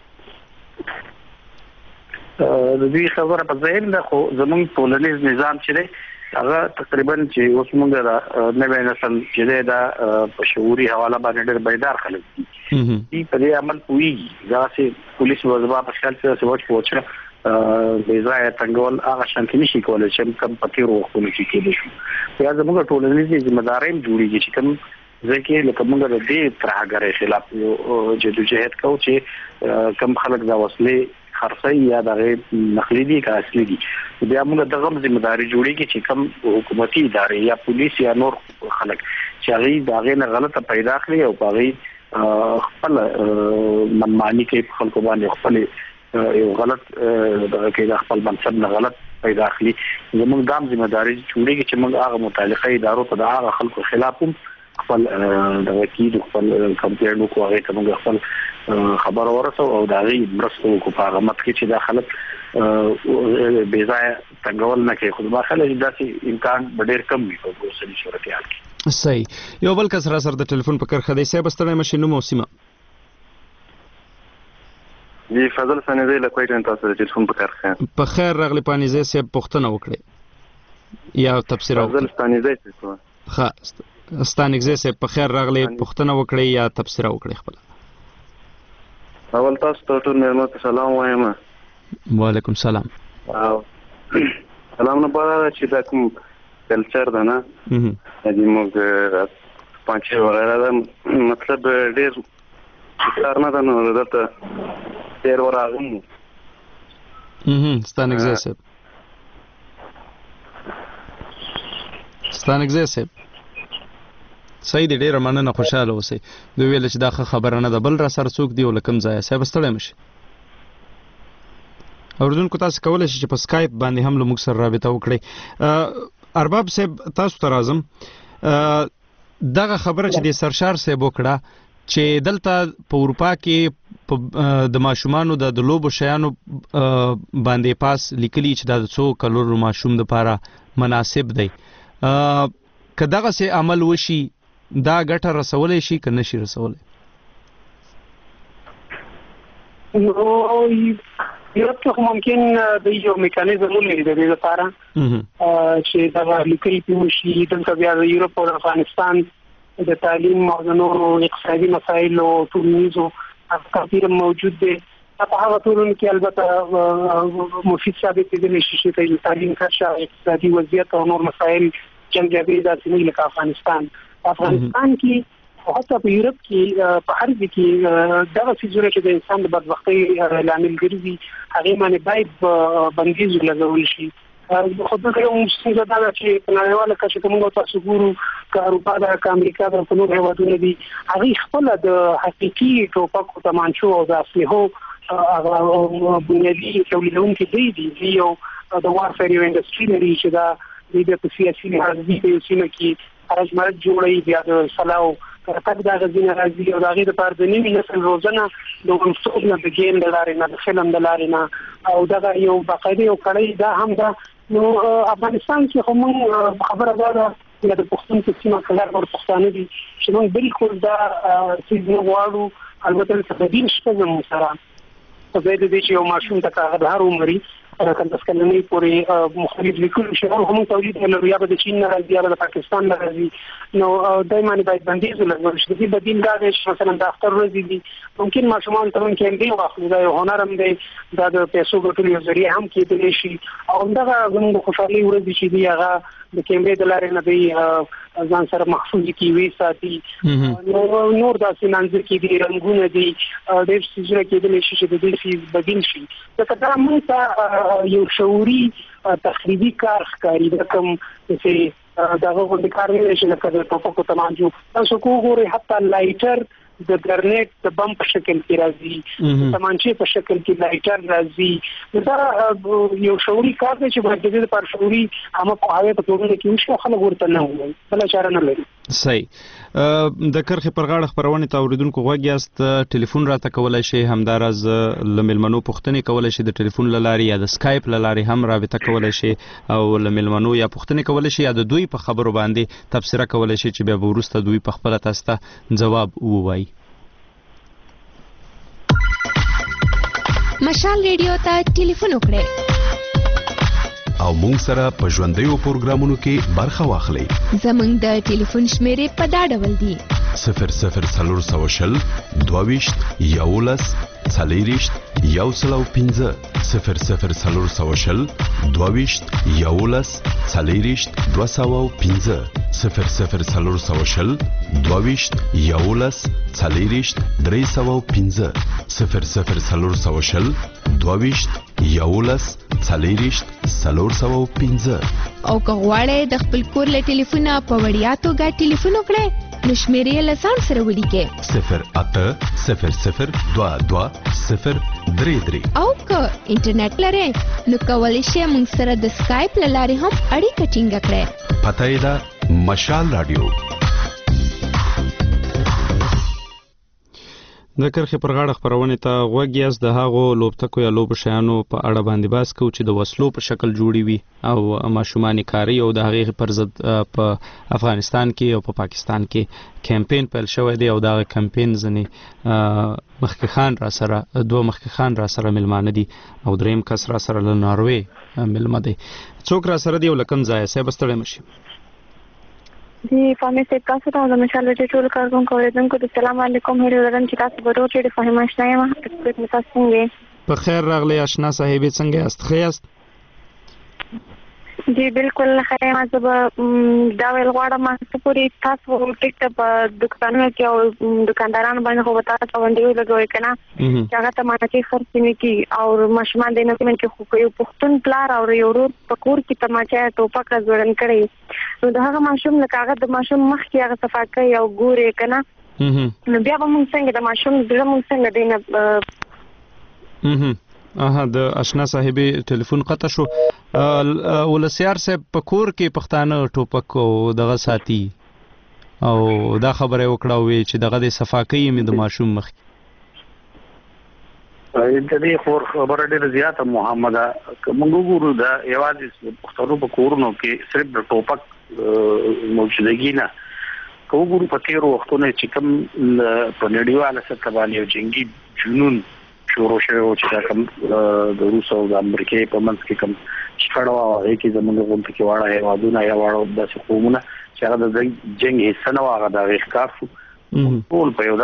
د دې خبره په ځین ده خو زمونږ ټولنیز نظام چې دی هغه تقریبا چې اوس موږ دا نوې نسل چې دا په شعوري حواله باندې ډېر بیدار خلک دي چې په دې عمل کوي دا چې پولیس وظیفه په خپل څه وخت پوښتنه د ځای څنګهول هغه شانتي نشي کولای چې کوم پکې وروخونه چې کېږي شو یا زموږ ټولنیز ذمہ داري جوړیږي چې کوم ځکه لکه موږ د دې ترهګرۍ خلاف یو جدوجہد کوو چې کم خلک دا وسلې خرڅي یا د نقلي دي کا اصلي دي بیا موږ دغه ذمہ داري جوړیږي چې کم حکومتي ادارې یا پولیس یا نور خلک چې هغه دغه نه غلطه پیدا کړی او هغه خپل منمانی کې خلکو باندې خپل یو غلط دغه کې خپل منصب نه غلط پیدا کړی زموږ دام ذمہ داري جوړیږي چې موږ هغه متعلقه ادارو ته د هغه خلکو خلاف خپل د وکیل خپل کمپیر نو کوه ته موږ خپل خبر ورسو او دا غي مرستو کو په غمت کې چې دا خلک بے ځای څنګهول نه کوي خو ما خلک داسې امکان ډېر کم وي په اوسنۍ صورتحال کې صحیح یو بل کس را سره د ټلیفون په کرخه دی صاحب ستړی مشینو موسمه دی فضل سنیزه لکویټ تاسو د ټلیفون په کرخه په خیر راغلی پانیزه صاحب پښتنه وکړي یا تفسیر فضل سنیزه څه ښه ستانګزه سه په خیر راغلی پښتنه وکړي یا تفسیر وکړي خپل اول تاسو ته ټول مېلمه ته سلام وایم وعلیکم سلام سلام نه پاره چې دا کوم کلچر ده نه دې موږ پانچه وغیرہ دا مطلب ډېر کار نه ده نو دلته ډېر ورغلم ستانګزه سه ستانګزه صاحب صحیح دی ډیره مننه خوشاله اوسئ دوی ویل چې دا خبره نه ده بل را سره څوک دی ولکم ځای صاحب ستړی مشي اوردونکو تاسو کولای شئ چې په سکایپ باندې هم له موږ سره رابطه وکړئ ارباب صاحب تاسو ته راځم دغه خبره چې د سرشار صاحب وکړه چې دلته په اروپا کې د ماشومانو د لوبو شیانو باندې پاس لیکلي چې د 100 کلورو ماشوم لپاره مناسب دی که دغه سي عمل وشي دا ګټه رسولای شي که نشي رسولای نو یو څه ممکن د یو میکانیزم لري د دې لپاره چې دا لیکلي وشي دلته بیا د یورپ او افغانستان د تعلیم او د نورو اقتصادي مسایلو ټولنیزو افکار موجود دي په هغه ټولنه کې البته مفید ثابت دي چې د تعلیم کچه اقتصادي وضعیت او نور مسایل جنجابي د سیمې لکه افغانستان کې حتی په یورپ کې په هر ځای کې دغه څیزونه چې د انسان د بدبختۍ لامل ګرځي هغه باندې باید بندیز لګول شي خو دا یو څه دا چې په نړیواله کچه کومه تاسو ګورو که اروپا د امریکا د نور هیوادونو دي هغه خپل د حقيقي ټوپکو تمانچو او د اسلحو بنیادي تولیدونکي دي یو د وارفیر انډستری لري چې دا د سیاسي لحاظ دی په سیمه کې راځمرج جوړي بیا د سلاو تک دا غزين راځي او دا غي د پاره د نیمه نسل روزنه د ونصوب نه د ګیم د لارې نه د فلم د لارې نه او دا یو باقاعده یو کړی دا هم دا نو افغانستان کې هم خبره ده د پښتون په سیمه کې لږ پښتانه دي چې موږ بالکل دا چې غواړو البته تبدیل شته زموږ سره په دې چې یو ماشوم د هر عمرې کنده سکلنی پورې مختلف لیکل شي هم تولید لري یا د چین نه راځي یا د پاکستان نه راځي نو دایمه باید بندیز لګول شي د بدیل دا چې مثلا د اختر ورځې دي ممکن ماشومان ته ممکن دی واخلي دا یو هنر هم دی دا د پیسو ګټلو یو ذریعہ هم کېدلی شي او دا زموږ خوشحالي ورځ چې دی هغه د کیمرې د لارې نه دی ځان سره محفوظ کی وی ساتي نور داسې منځ کې دي رنگونه دي ډېر څه کېدلی شي چې د دې شي بدیل شي دا موږ ته یو شعوري تخریبي کار ښکاري د کوم چې دغه غوډه کار نه شي لکه د ټوپکو تمانچو تاسو وګورئ حتی لایټر د ګرنیټ د بم په شکل کې راځي تمانچې په شکل کې لایټر راځي دا یو شعوري کار دی چې باید د دې پر شعوري عامه په هغه په توګه کې وشو خلک ورته نه وایي بل چاره نه لري صحیح د کرخې پر غاړه خبرونه ته اوریدونکو غوږ یاست ټلیفون راته کولای شي همدارز لملمنو پښتنې کولای شي د ټلیفون لاري یا د سکایپ لاري هم رابطه کولای شي او لملمنو یا پښتنې کولای شي یا د دوی په خبرو باندې تبصره کولای شي چې بیا ورسته دوی په خپل تاسو ته جواب ووایي مشال ریډیو ته ټلیفون وکړئ او مونږ سره په ژوندیو پروګرامونو کې برخه واخلئ زمونږ د ټلیفون شمیرې په دا ډول دي 00 22 11 40 115 00 22 11 40 215 00 22 11 40 315 00 22 11 40 315 او که غواړئ د خپل کور له ټلیفونه په وړیا توګه ټلیفون وکړئ نو شمیرې له ځان سره ولیکئ 080022 او که انټرنیټ لرئ نو کولی شئ موږ سره د سکایپ له لارې هم اړیکه ټینګه کړئ پته یې ده مشال رادیو د کرخې پر غاړه خبرونه ته غوږ یاست د هغو لوبتکو یا لوبو شیانو په اړه باندې بحث کوو چې د وسلو په شکل جوړي وي او ماشومان کاری او د هغې پر ضد په افغانستان کې او په پاکستان کې کمپین پیل شوی دی او دا کمپین ځنې مخکخان را سره دوه مخکخان را سره ملمانه دي او دریم کس را سره له ناروې ملمه دی څوک را سره دی ولکم ځای صاحب ستړی مشي जी फॉर्मेट से का सता हूं मिसाल के टोल कार्गों को लेदन को अस्सलाम वालेकुम हेरे ورن چې تاسو ورو چې فهم آشنای ما تاسو څنګه په خیر راغلی آشنا صاحب څنګه است خیاست جی بالکل خیر ما زه دا ویل غواړم چې پوری تاسو ټیک ټاک په دکانونو کې او دکاندارانو باندې خو تاسو باندې لګوي کنه چې هغه ته ماته خرڅ نه کی او مشمان دینه کې خو یو پښتون پلار او یو ورور په کور کې تماچا ټوپک ځوړن کړي نو دا هغه ماشوم نه کاغذ د ماشوم مخ کې هغه صفا کوي او ګوري کنه نو بیا به موږ څنګه د ماشوم د موږ څنګه دینه د آشنا صاحبې ټلیفون قطع شو ولسیار صاحب په کور کې پښتانه ټوپک او دغه ساتي او دا خبره وکړه وی چې دغه د صفاکۍ مې د ماشوم مخ د دې خور خبره ډیره زیاته محمد موږ ګورو دا یوازې پښتنو په کورونو کې صرف د ټوپک موجودګي نه کومو په تیرو وختونو چې کوم په نړیواله سطح باندې جنگي جنون شروع شوی چې دا کوم د روس او د امریکای په منځ کې کوم شخړه او کې زموږ غونډه کې واړه هیوادونه یا واړه د قومونه چې هغه د جنگ حصہ نه واغه د ښکار شو ټول په یو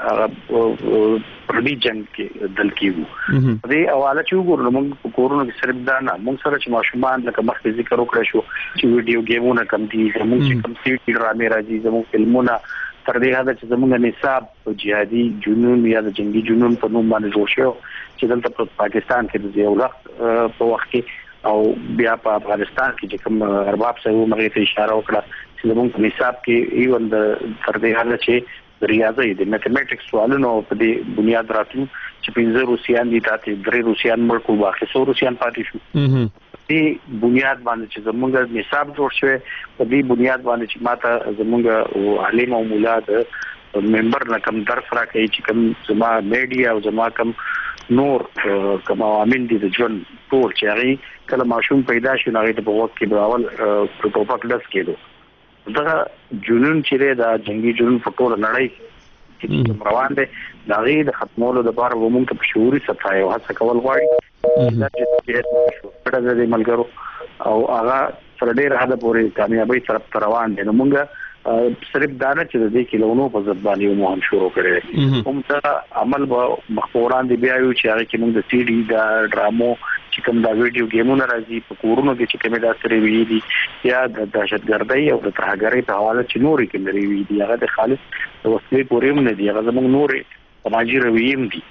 داسې پردي جنگ کې دل کېږو دې حواله چې وګورو موږ کورونو کې صرف دا نه موږ سره چې ماشومان لکه مخکې ذکر وکړ شو چې ویډیو گیمونه کم دي موږ چې کم سي ډرامې راځي زموږ فلمونه تر دې حد چې زموږ نصاب جهادي جنون یا د جنگي جنون په نوم باندې جوړ شو چې دلته په پاکستان کې د یو وخت په وخت کې او بیا په افغانستان کې چې کوم ارباب سره مغه ته اشاره وکړه چې زموږ نصاب کې ایون د تر دې حد چې ریاضي د میتھمیټکس سوالونو په دې بنیاد راتلو چې 15 روسیان دي تاسو 3 روسیان مړ کو واخې 100 روسیان پاتې شو دې بنیاد باندې چې زموږ نصاب جوړ شوی په دې بنیاد باندې چې ماته زموږ عالم او مولا د ممبر نه کم درس راکړي چې کوم زما میډیا او زما کوم نور کوم عوامل دي د ژوند ټول چې هغه کله ماشوم پیدا شي نو هغه په وخت کې به اول ټوپک ډس کېدو دا جنون چې دا جنگي جنون په ټول نړۍ کې روان دي دا غي د ختمولو لپاره ومنځ په شعوري سطح او هڅه کول غواړي دا چې د ملګرو او هغه سره ډېر حد پورې کامیابی طرف روان دي نو موږ صرف دانه چې د دې کلونو په ځد باندې مو هم شروع کړی کوم دا عمل به مخوران دی بیا یو چې هغه کې موږ د سی ډي دا ډرامو چې کوم دا ویډیو گیمونه راځي په کورونو کې چې کومه دا سره وی دي یا د دهشتګردۍ او د ترهګرۍ په حواله چې نورې کومې وی دي هغه د خالص د وسلې پورې نه دي هغه زموږ نورې سماجی روییم دي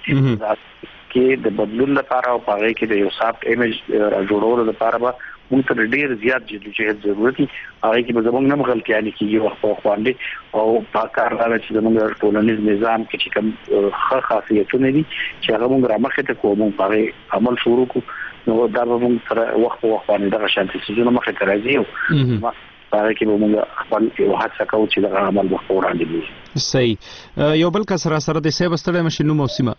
کې د بدلون لپاره او هغه کې د یو سافت ایمیج جوړولو لپاره به موږ ته ډېر زیات جدوجہد ضرورت دي هغه کې به زموږ نه غلطیانې کیږي وخت باندې او پاکار راځي چې زموږ ټولنیز نظام کې چې کوم خاصیتونه دي چې هغه موږ رامخې ته کوو موږ په عمل شروع کوو نو دا به موږ سره وخت باندې دغه شانتي سيزونه مخې ته راځي او هغه کې به موږ خپل یو هڅه کوو چې دغه عمل وخت وړاندې وي صحیح یو بل کس را سره د سیب ستړی مشینو موسمه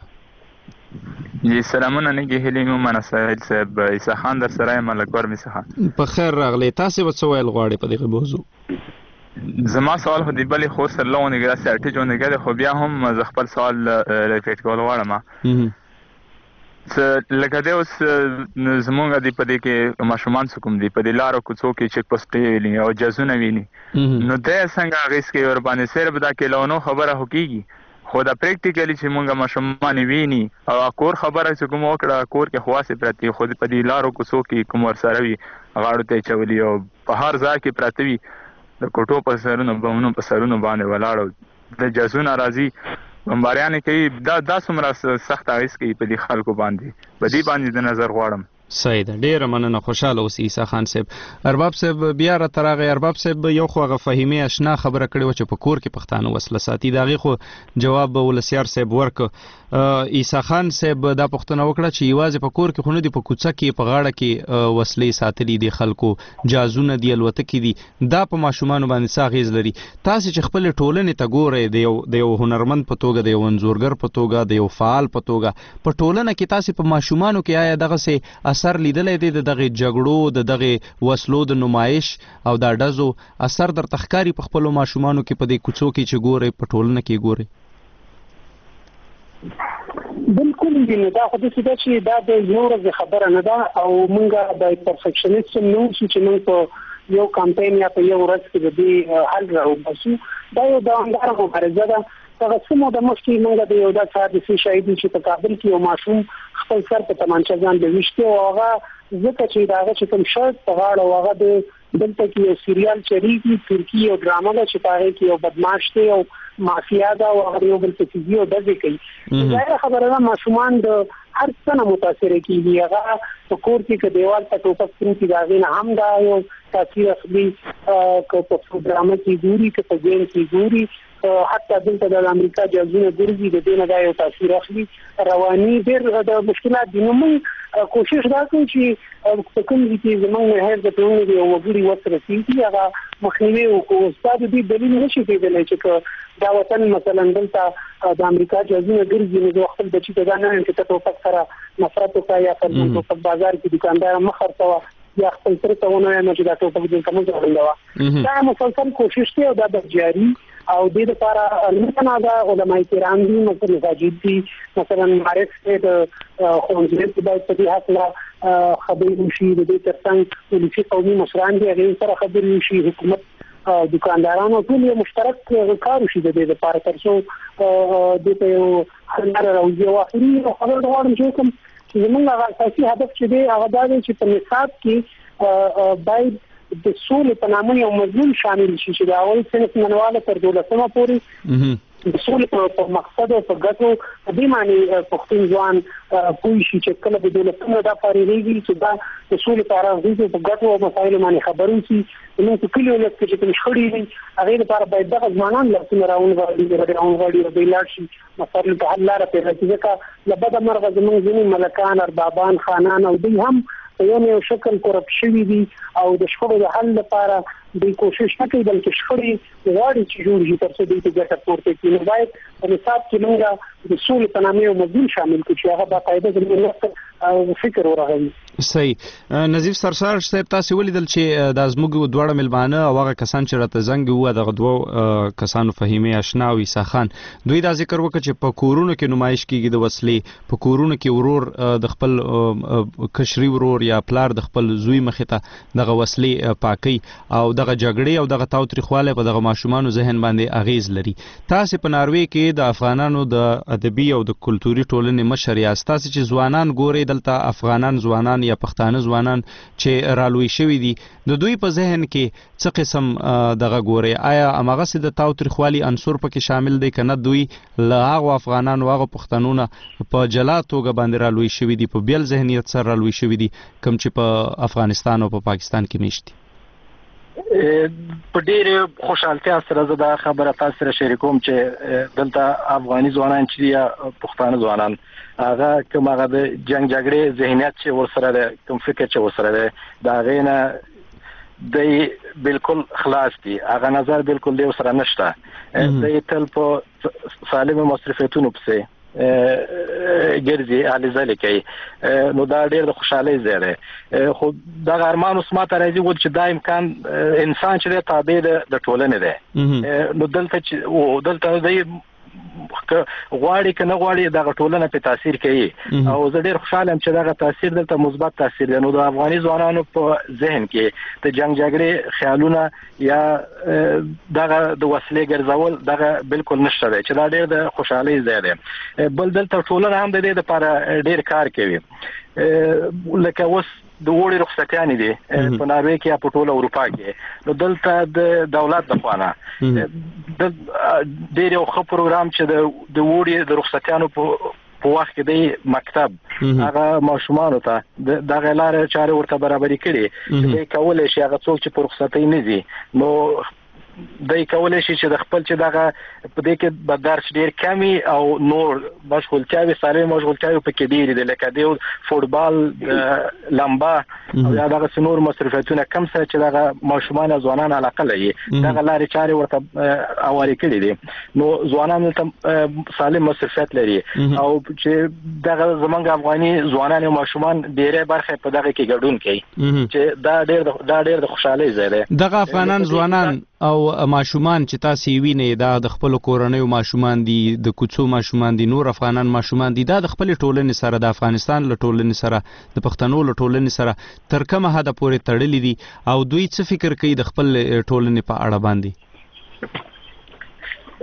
جی سلامونه نه هیلې مو منه سهیل صاحب عیسی خان در سره ملکور می څخه په خیر راغلی تاسو وڅ ویل غواړي په دغه موضوع زما سوال خو دی بلې خو سره لونه ګراسي اټی جون نه خو بیا هم ز خپل سوال ریپیټ کول غواړم چې لکه دا اوس زمونږ دی په دې کې ماشومان کوم دی په دې لارو کوڅو کې چک پوسټ ویلي او جزونه ویني نو دا څنګه غیس کې ور باندې سره بدا کې لونو خبره هکېږي خو دا پریکټیکلی چې مونږه ماشومان ویني او کور خبره چې کوم وکړه کور کې خواصه پرتی خو په دې لارو کوڅو کې کوم ور سره وي غاړو ته چولي او په هر ځای کې پرتی وي د کوټو په سرونو بمونو په سرونو باندې ولاړو د جزونه راځي بمباریان کوي دا څومره سخت اغیز کوي په دې خلکو باندې په دې باندې د نظر غواړم صحیح ده ډیره مننه خوشاله اوسئ عیسی خان صاحب ارباب صاحب بیا را ترغه ارباب صاحب یو خو غ فهمي آشنا خبره کړې و چې په کور کې پښتانه وسله ساتي داغه خو جواب ولسیار صاحب ورک عیسی خان صاحب دا پښتنه وکړه چې یوازې په کور کې خو نه دی په کوڅه کې په غاړه کې وسلې ساتلي دي خلکو جازونه دی الوتکې دي دا په ماشومان باندې ساغیز لري تاسو چې خپل ټولنې ته ګورئ د یو هنرمند په توګه د یو انځورګر په توګه د یو فعال په توګه په ټولنه کې تاسو په ماشومانو کې آیا دغه سه اثر لیدلې دي دغه جګړو دغه وسلو د نمایش او د ډزو اثر در تخکاری په خپل ماشومانو کې په دې کوڅو کې چې ګوري په ټولنه کې ګوري بالکل دې دا خو دې چې دا د نور خبره نه ده او مونږه د پرفیکشنیست نو چې موږ په یو کمپاین یا په یو ورځ کې د دې حل راو بسو دا یو دوامدار مبارزه ده هغه سمو د مخکې موږ د یو د حادثې شاهدي چې په کابل کې یو ماشوم خپل سر په تمانچه ځان د وشته او هغه ځکه چې داغه چې کوم شرط په غاړه هغه د دلته کې یو سیریال چریږي ترکی او ډرامه ده چې پاره کې یو بدمعاش دی او مافیا دا او هغه یو بل څه دی او دغه کوي دا خبره ده ماشومان د هر څه نه متاثر کیږي هغه په کور کې کې دیوال په ټوپک کې داغه نه هم دا یو تاثیر اخلي کو په ډرامه کې ګوري کې په ګیم کې ګوري حتی دلته د امریکا جزونه ګرځي د دې نه دا یو تاثیر اخلي رواني ډېر د مشکلات دي نو موږ کوشش دا کوو چې په کوم ځای کې زموږ نه هر د ټولنې یو وګړي وسره سيږي هغه مخنیوي او استاد دې دلیل نشي کېدلی چې دا وطن مثلا دلته د امریکا جزونه ګرځي نو خپل بچی ته نه چې ته په سره نفرت کوي یا په بازار کې دکاندار مخرته یا خپل سره ته ونه نه چې دا ټوپک دې کوم ځای ولوا دا مسلسل کوشش دی او دا د جاري او د دې لپاره لمنه دا علماء کرام دي مثلا مساجد دي مثلا معرف د خوندې په دې په حق خبرې وشي د دې ترڅنګ پولیسي قومي مشران دي هغه سره خبرې وشي حکومت دکاندارانو ټول یو مشترک کار وشي د دې لپاره ترڅو د ته یو حل راوځي او اخري خبر غواړم چې کوم زموږ هغه اساسي هدف چې دی هغه دا دی چې په نصاب کې باید د سولې په نامه یو مضمون شامل شي چې دا اول صنف منواله تر 12مه پورې د سولې په مقصد او په ګټو په دې معنی پښتون ځوان پوه شي چې کله د 12مه دا فارغيږي چې دا د سولې په اړه د ګټو او مسایلو باندې خبرو شي نو په کلیو لکه چې کوم شخړې دي هغه لپاره باید د ځوانان لپاره راونغاړي او د لاړ شي مسایل په حل لاره پیدا کیږي چې لبد مرغه زموږ ځینې ملکان اربابان خانان او دوی هم یو شکل کورپ شوی دي او د شخړو د حل لپاره د کوشش نه کوي بلکې شخړې غواړي چې جوړ شي ترڅو دوی ته ګټه پورته کړي نو باید په نصاب کې موږ د سولې په نامه یو مضمون شامل کړو چې هغه باقاعده د ملت او فکر ورغوي. صحیح نظیف سرسار صاحب تاسو ولیدل چې د ازموږ دوړه ملمانه او هغه کسان چې راته زنګ وو دغه دوه کسانو فهیمه آشنا او عیسی خان دوی دا ذکر وکړي چې په کورونو کې نمایش کیږي د وسلې په کورونو کې ورور د خپل کشري ورور یا پلار د خپل زوی مخې ته دغه وسلې پاکي او دغه جګړې او دغه تاوتریخواله په دغه ماشومان ذهن باندې اغیز لري. تاسو په ناروې کې د افغانانو د ادبي او د کلتوري ټولنې مشر یاست تاسو چې ځوانان ګوري دلته افغانان ځوانان یا پښتانه ځوانان چې رالوي شوی دي د دوی په ذهن کې څه قسم دغه ګوري آیا امغه سي د تاوتریخوالي عنصر پکې شامل دی کنه دوی له هغه افغانان او هغه پښتنونه په جلا توګه باندې رالوي شوی دي په بیل ذهنیت سره رالوي شوی دي کوم چې په افغانستان او په پاکستان کې نشته. په ډېر خوشحالتیا سره زه دا خبره تاسو سره شریکوم چې دلته افغاني ځوانان چې یا پښتانه ځوانان هغه کوم هغه د جنگ جګړې ذهنیت چې ورسره ده کوم فکر چې ورسره ده دا غینه د بالکل خلاص دي هغه نظر بالکل دی سره نشته د تل په سالم مصرفیتونو پسې ګرځي الیزل کوي نو دا ډېر د خوشحالي زیاده خو دا ارمان اوس ماته راځي و چې دا امکان انسان چې تابع د ټولنې ده نو دلته د غواړي کنه غواړي دا ټولنه په تاثیر کوي او زه ډېر خوشاله یم چې دا تاثیر دلته مثبت تاثیر دی نو د افغاني ځوانانو په ذهن کې د جنگ جګړې خیالونه یا دغه د وسلې ګرځول دغه بالکل نشته دی چې دا ډېر د خوشحالي ځای دی بل دلته ټولنه هم د دې لپاره ډېر کار کوي لکه اوس د وړي رخصتیانې دي په ناروې کې یا په ټوله اروپا کې نو دلته د دولت د خوانه د ډېر یو ښه پروګرام چې د وړي د رخصتیانو په وخت کې د مکتب هغه ماشومانو ته دغه لارې چارې ورته برابرې کړي چې کولای شي هغه څوک چې په رخصتۍ نه ځي نو دای کولای شي چې د خپل چې دغه په دې کې به درس ډیر کمی او نور مشغولتیاوي سره مشغولتیاوي په کې ډیر دي لکه د فوتبال لمبا او یا دغه نور مصرفاتونه کم سره چې دغه ماشومان ځوانان علاقه لري دغه لارې چارې ورته اواري کړي دي نو ځوانان ته سالم مصرفات لري او چې دغه زمونږ افغاني ځوانان او ماشومان ډیره برخه په دغه کې ګډون کوي چې دا ډیر د خوشحالي ځای دی دغه افغانان ځوانان او ماشومان چې تاسو وینئ دا د خپل کورنۍ ماشومان دي د کوڅو ماشومان دي نور افغانان ماشومان دي دا د خپل ټولنې سره د افغانستان له ټولنې سره د پښتنو له ټولنې سره تر کومه حد پورې تړلي دي او دوی څه فکر کوي د خپل ټولنې په اړه باندې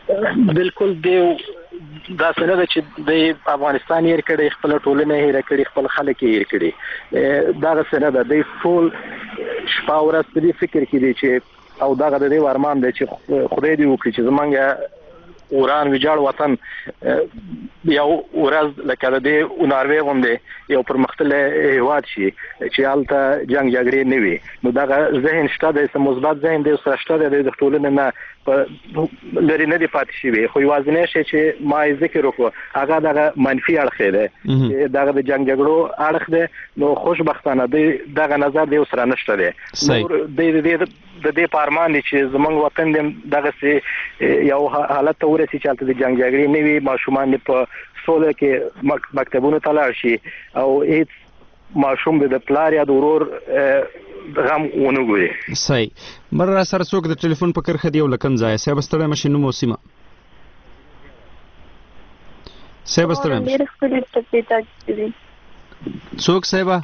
بالکل دی دا څنګه چې د افغانستان یې کړي خپل ټولنه یې کړي خپل خلک یې کړي دا څنګه د فول شپه ورځ په دې فکر کې دی چې او دا د دې ورمان دی چې خدای دې وکړي چې زمونږ وران ویجاړ وطن یو ورځ لکه د اوناروي غونډه یو پرمختللی هیواد شي چې حالت جنگ جګړې نه وي نو دا ذهن شته د مثبت ذهن د سرشته د ټولنې نه په لري نه دی پاتې شي خو یوازینی شي چې ما ذکر وکړ هغه د منفي اړخ دی دا د جنگ جګړو اړخ دی نو خوشبختانه دغه نظر دی سره نشته دی د دې پارمان چې زمونږ وطن دې دغه سي یو حالت ته ورسي چې د جنگ جګړې نه وي ماشومان په سوله کې مکتبونو ته لاړ شي او هیڅ ماشوم د پلار یا د ورور غم ونه ګوري. صحیح. مر سره څوک د ټلیفون په کرخه دی ولکم ځای سبا ستړی ماشين نو موسمه سبا ستړی ډېر خپل ته پیدا دي څوک سبا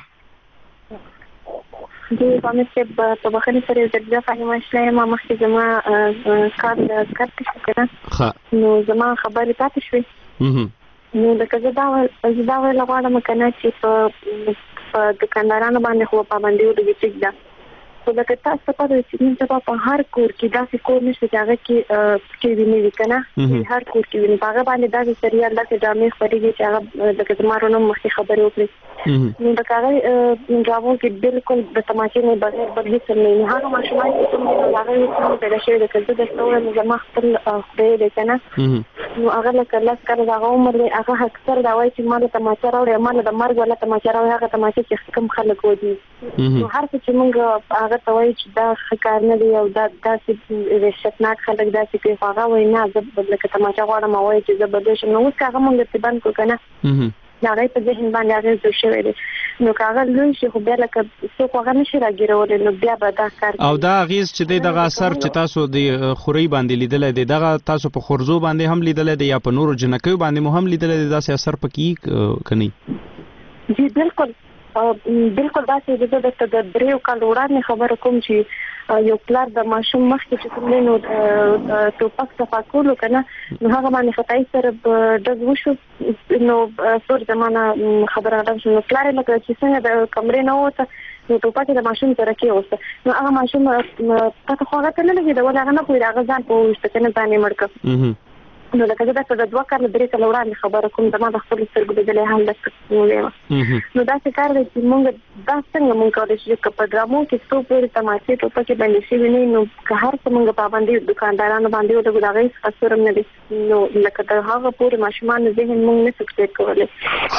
د کومې په بخښنې سره د فهمه شلې ما مخکې زما کار کړی کنه نو زما خبرې پاتې شوې نو د کزه دا لغواړم کنه چې په دکاندارانو باندې خو پابندي ولګي چې دا خو دا که تاسو په دې چې په هر کور کې داسې کور نشته چې هغه کې ویني کنه هر کور کې ویني هغه باندې دا سریال دا چې ډرامې خبرېږي چې هغه د کزمارونو مخکې خبرې وکړي نو دا کاري ډرامو کې بالکل د تماشې نه بغیر هیڅ نه هغه ماشومان چې هغه پیدا شوی د کزه د څورو زما خپل خپل دی کنه نو هغه لکه لاس کار دا عمر دی هغه اکثر دا وایي چې مال تماشا راوړي مال د مرګ ولا تماشا راوړي هغه تماشا چې کوم خلک ودی نو هر څه چې موږ هغه ته وایي چې دا ښکار نه دی او دا داسې وحشتناک خلک داسې کوي هغه وایي نه زه لکه تماشا غواړم وایي چې زه بدل شم نو اوس هغه موږ ته بند کړو کنه دا غي په ذهن باندې هغه څه شوی دی نو هغه لوی شي خو بیا لکه څوک هغه نشي راګیرول نو بیا به دا کار او دا غیز چې دغه اثر چې تاسو د خوري باندې لیدل دي دغه تاسو په خورزو باندې هم لیدل دي یا په نورو جنکو باندې مو هم لیدل دي دا اثر پکې کني جی بالکل دا چې د دریو کال وړاندې خبره کوم چې یو پلار د ماشوم مخکې چې کوم نو ټوپک صفا کولو کنه نو هغه باندې خدای سره د وشو نو څور زمانہ خبره راځي نو پلار لکه چې څنګه د کمرې نه وته نو ټوپک د ماشوم سره کې اوسه نو هغه ماشوم پته خو هغه ته نه لګي دا ولا هغه نه کوي هغه ځان په وشته کنه باندې مړک نو لکه دا د دوه کال درې کال وړاندې خبره کوم زما د خپل سترګو د دلې حال لکه نو دا څه کار دی چې موږ دا څنګه موږ کولای شو چې په ډرامو کې څو پورې تماشې ټوپک کې باندې شي نه نو که هر څه موږ پابندي دکاندارانو باندې ولګو دا غي اثر نه دي نو لکه دا هغه پورې ماشومان ذهن موږ نه سکته کولای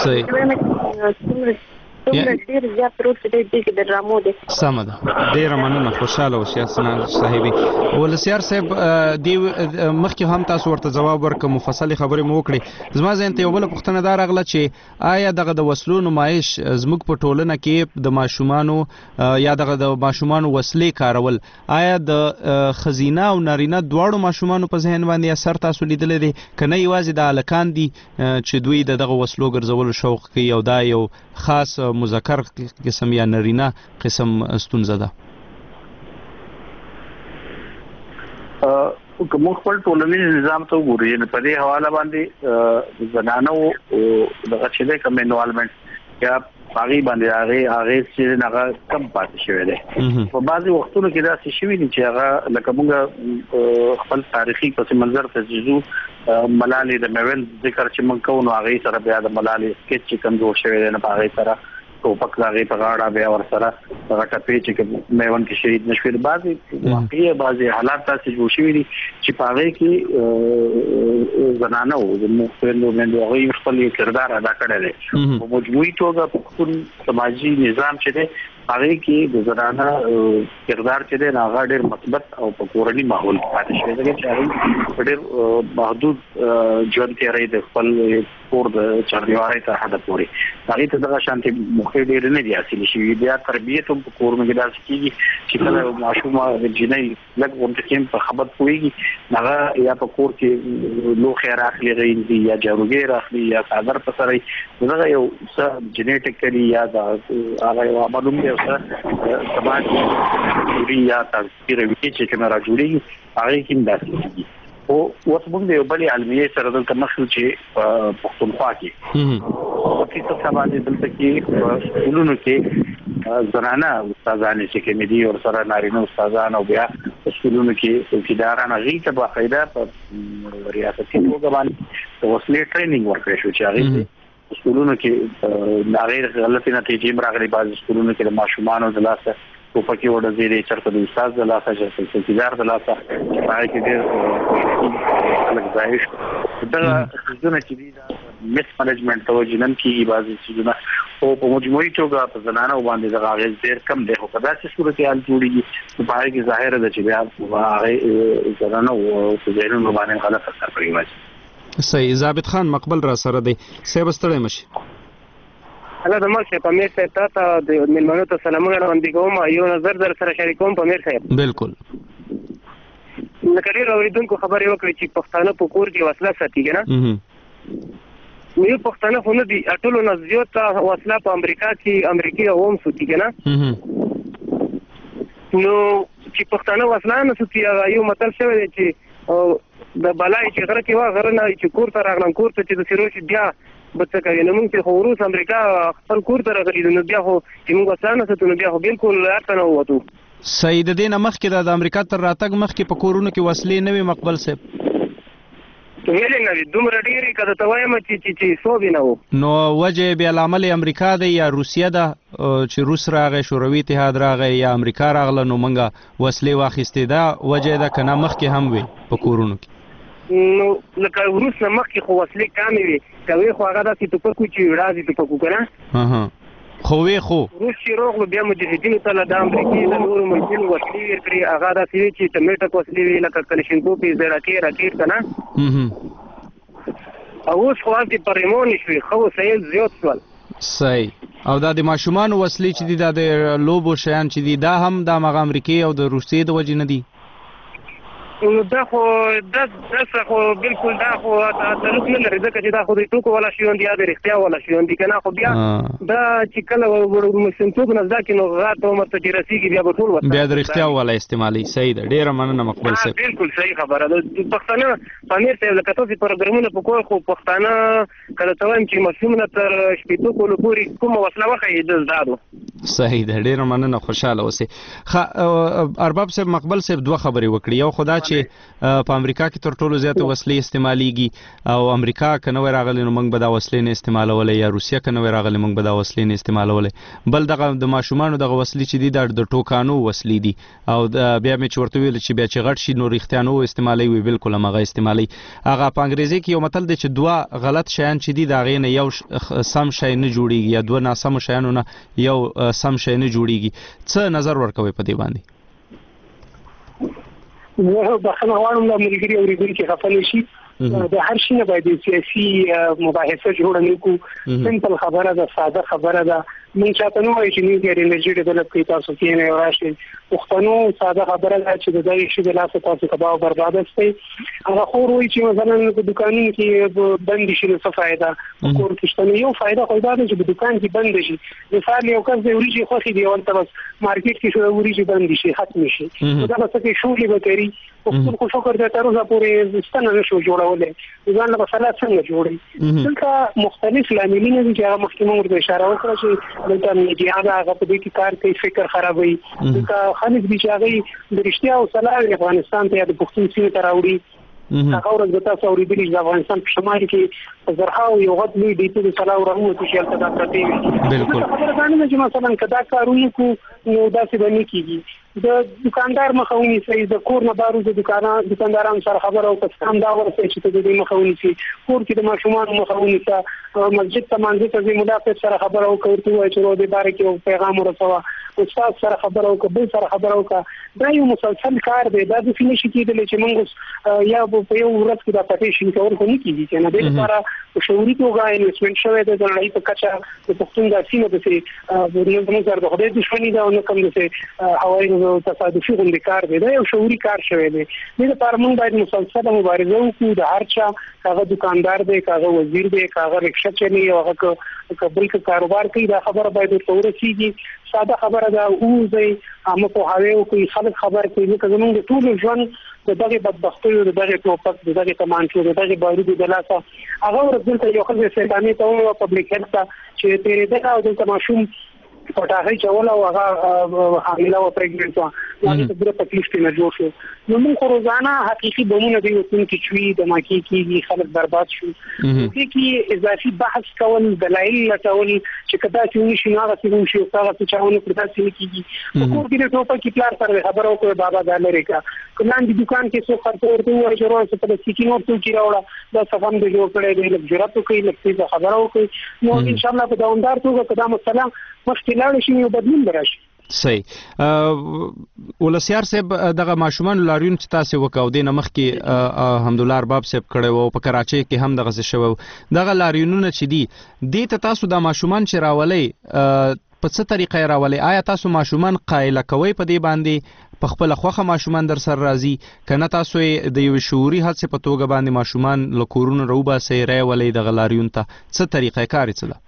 صحیح ډیر زیات پروت دی د ډرامو دی سمه ده ډیر مننه خوشاله اوسئ حسن صاحبي ولسیار صاحب دی مخکې هم تاسو ورته جواب ورکړ مفصل خبرې مو وکړي زما ځین ته یو بل پوښتنه دار اغله چې آیا دغه د وسلو نمایش زموږ په ټولنه کې د ماشومانو یا دغه د ماشومانو وسلې کارول آیا د خزینه او نارینه دواړو ماشومانو په ذهن باندې اثر تاسو لیدل دي کنه یوازې د الکان دي چې دوی دغه وسلو ګرځول شوق کوي او دا یو خاص مذکر قسم یا نارینه قسم ستونزه ده کوم خپل ټولنیز نظام ته وګورئ نو په دې حواله باندې زنانو دغه چې د کوم انوالمنت یا هغه باندې هغه چې هغه کم پاتې شوی دی په بعضي وختونو کې دا څه شوی دي چې هغه لکه موږ خپل تاریخي پس منظر ته ځو ملالۍ د میول ذکر چې موږ کوو نو هغه سره بیا د ملالۍ سکیچ چې کوم جوړ شوی دی نه هغه سره ټوپک راغی په غاړه بیا ور سره غټه پیچ کې میوند کې شهید نشوي بعضي واقعي بعضي حالات تاسو جوړ شوی دي چې په هغه کې زنانه او د مختلفو منځو خپل کردار ادا کړی دی په مجموعي توګه په خپل سماجي نظام چې دی هغه کې د زنانه کردار چې دی هغه ډېر مثبت او په کورني ماحول پاتې شوی دی چې هغه ډېر محدود ژوند تیری د خپل کور د چاردیواري ته حد پورې هغه ته د شانتي مخې ډېر نه دی حاصل شي بیا تربیته په کورونو کې داسې کیږي چې کله ماشوم د جنۍ لږ ورته کې په خبرت کوي هغه یا په کور کې لو خیر اخلي غوښتي یا جاروګي راخلي یا صادر په سره دغه یو څه جنیټیکلی یا دا هغه معلوم دی سماج جوړي یا تاثیر وکړي چې کومه راجوړي هغه کې داسې کیږي او اوس موږ د یو بل علمي سره دلته مخکې چې پښتونخوا کې او چې څه باندې دلته کې سکولونو کې زنانه استادانې چې کمیدي او سره نارینه استادان او بیا سکولونو کې څوکیداران هغه ته باقاعده په ریاستي توګه باندې وسلې ټریننګ ورکړي شو چې هغه سکولونو کې غیر غلطي نتیجې راغلي بعض سکولونو کې د ماشومان او د لاسه په پکې وړه زیری چرته د استاد د لاسه چې څوکیدار د لاسه پای کې ډېر الګ ځایش دا څنګه چې دی مس منیجمنت توجنن کې بعضی څه او په مجموعي توګه په زنانه باندې د غاغز ډېر کم دی خو په داسې صورت حال جوړیږي په پای کې ظاهر ده چې بیا هغه زنانه او په ځینو باندې غلط اثر پرېږي. صحیح. ضابط خان مقبل را سره دی سیب ستړی مشي الله د مرګ په میر صاحب ته د ملمنو ته سلامونه وړاندې کوم یو نظر در سره شریکوم په میر صاحب. بالکل. لکه ډېر اوریدونکو خبرې وکړي چې پښتانه په کور کې وسله ساتي کنه یو پښتانه خو نه دي ټولو نه زیات وسله په امریکا کې امریکایي اوم ساتي کنه نو چې پښتانه وسله نه ساتي یو مطلب شوی دی چې د بلای چې غره کې وا غره نه چې کور ته راغلم کور ته چې د سیروش بیا بچ کوي نو موږ خو روس امریکا خپل کور ته راغلي نو بیا خو چې موږ وسانه ستو نو بیا خو بالکل راته نه وته. صحیح. د دې نه مخکې د امریکا تر راتګ مخکې په کورونو کې وسلې نه وي مقبل صاحب ویلې نه دومره ډېری کده ته وایم چې سوبې نه وو نو وجه بیا لامل امریکا دی یا روسیه ده چې روس راغی شوروي اتحاد راغی یا امریکا راغله نو موږ وسلې واخیستې ده وجه ده کنه مخکې هم وي په کورونو کې نو لکه روس نه مخکې خو وسلې کامې وي کوي خو هغه داسې ټوپکو چې راځي ټوپکو کنه خو روس چې روغلو بیا مجاهدینو ته د امریکې د نورو ملکونو وسلې ورکړي هغه داسې وي چې ټمیټک وسلې وي لکه کلشینکوف زیراکي راکېټ کنه او اوس خو هلته پرېمون شوي ښه وسایل زیات شول. صحیح. او دا د ماشومانو وسلې چې دي دا د لوبو شیان چې دي دا هم د هغه امریکې او د روسیې د وجې نه دي دا خو بالکل دا خو تعلق نه لري ځکه چې دا خو د ټوکو والا شیون دي یا د رښتیا والا شیون دي کنه خو بیا دا چې کله مسنتوب نه ځکه نو غاټ عمر ته چې رسیږي بیا به ټول بیا د رښتیا والا استعمالي. صحیح ده. ډیره مننه مقبل صاحب. بالکل صحیح خبره ده. پښتانه پامیر ته لکه تاسو پروګرامونه په کوه خو پښتانه کله ته وایم چې مسلمانه تر شپېتو کولو پورې کومه وسله وخی د زادو. صحیح ده. ډیره مننه خوشاله اوسئ. ارباب صاحب مقبل صاحب دوه خبرې وکړي یو خدا چې په امریکا کې تر ټولو زیات وسلې استعماليږي او امریکا کنه راغلی نو موږ به دا وسلې نه استعمالولې یا روسیا کنه راغلی موږ به دا وسلې نه استعمالولې بل دغه د ماشومان دغه وسلې چې دي د ټوکانو وسلې دي او بیا مې چورته ویل چې بیا چې غټ شي نو رښتیانو استعمالي وي بالکل هغه استعمالي هغه په انګریزي کې یو متل دی چې دوه غلط شیان چې دي دا غي نه یو سم شی نه جوړیږي یا دوه ناسم شیانو نه یو سم شی نه جوړیږي څه نظر ورکوي په دې باندې؟ بخښنه غواړم د ملګري اورېدونکي خفه نه شي د هر شي نه باید سیاسي مباحثه جوړه نه کړو سمپل خبره ده ساده خبره ده موږ چاته نو وایو چې نیوکلییر انرژي ډیولپ کوي تاسو کې نه راشي پښتنو ساده خبره ده چې د دې شي د لاسه تاسو کبا او برباد شي هغه خو وایي چې مثلا په دکانونو کې بند شي څه فائدہ کور کې شته یو فائدہ خو دا ده چې په دکان کې بند شي مثال یو کس د وريجي خوخي دی ولته بس مارکیټ کې شو وريجي بند شي ختم شي دا څه کې شولې وکړي خپل خو شکر دې تر اوسه پورې ستنه نشو جوړولې ځان له مسله څنګه جوړي دلته مختلف لاملونه دي چې هغه مخکې موږ اشاره وکړه چې دلته میډیا هغه په دې کې کار کوي فکر خرابوي دلته خالد بيچاغي د رښتیا او صلاح افغانستان ته د پښتون سیمه ته راوړي هغه ورځ د تاسو اوریدلی د افغانستان په شمال کې زرهاو یو غد لوی دی په صلاح راوړو چې شلته دا پرتی بالکل خبره باندې چې مثلا کدا کارونه کو نو داسې باندې کیږي د دکاندار مخاوني سي د کور نه بارو د دکاندارانو سره خبره او تاسو دا ورسې چې د دې مخاوني سي کور کې د ماشومان مخاوني سره مسجد ته منځ ته مدافع سره خبره او کوي چې ورو دې باره کې پیغام ورسوه استاد سره خبره او کبل سره خبره او دا یو مسلسل کار دی دا د فینیش کېدل چې موږ یا په یو ورځ کې دا پټیشن کول خو نه کیږي چې نه د لپاره شعوري توګه انویسټمنټ شوی دی د نړۍ په کچه د پښتون د سیمه د سي د نظر د خدای دښمنی دا نه کوم د سي هوایي تصادفي غونډه کار دی دا یو شعوري کار شوی دی د لپاره موږ باید مسلسل مبارزه وکړو د هر چا هغه دکاندار دی هغه وزیر دی هغه رکشا چلی او هغه قبل کې کاروبار کوي دا خبره باید ورته ورسیږي ساده خبره ده اوځي هم په هاوی کوي خلک خبر کوي چې زموږ د ټول ژوند دغه بدبختي او دغه ټوپک دغه تمانچو دغه بارود د لاسه هغه ورته یو خل سیستاني ته پبلک هلث چې تیرې ده او د ماشوم پټاغي چول او هغه حامله او پرېګننټ و نو د دې تکلیف کې نه جوړ شو نو موږ روزانه حقيقي بمونه دی وتون کې چوي د ماکي کې خلک برباد شو کې اضافي بحث کول دلایل لټول چې کدا چې نشي نه راځي شي او هغه څه چاونه پرتا سي کېږي په کور کې ټوپه کې پلان سره خبرو کوي بابا د امریکا کله د دکان کې څو خرڅ ورته وایي چې ورته په سکینو ته کې راوړه دا څنګه د جوړ کړي د لږ کوي لږ خبرو کوي نو ان شاء الله په دوامدار توګه قدم السلام مشکلات شي او بدلون راشي صحیح ولسیار صاحب دغه ماشومان لاریون چې تاسو وکاو دینه مخ کې الحمدلله ارباب صاحب کړي وو په کراچۍ کې هم دغه څه شوو دغه لاریونونه چې دي د تاسو د ماشومان چې راولې په څه طریقې راولې آیا تاسو ماشومان قایل کوي په دې باندې په خپل خوخه ماشومان در سره راځي کنه تاسو د یو شعوري هڅه په توګه باندې ماشومان لکورونه روبا سي راولې دغه لاریون ته څه طریقې کاری څه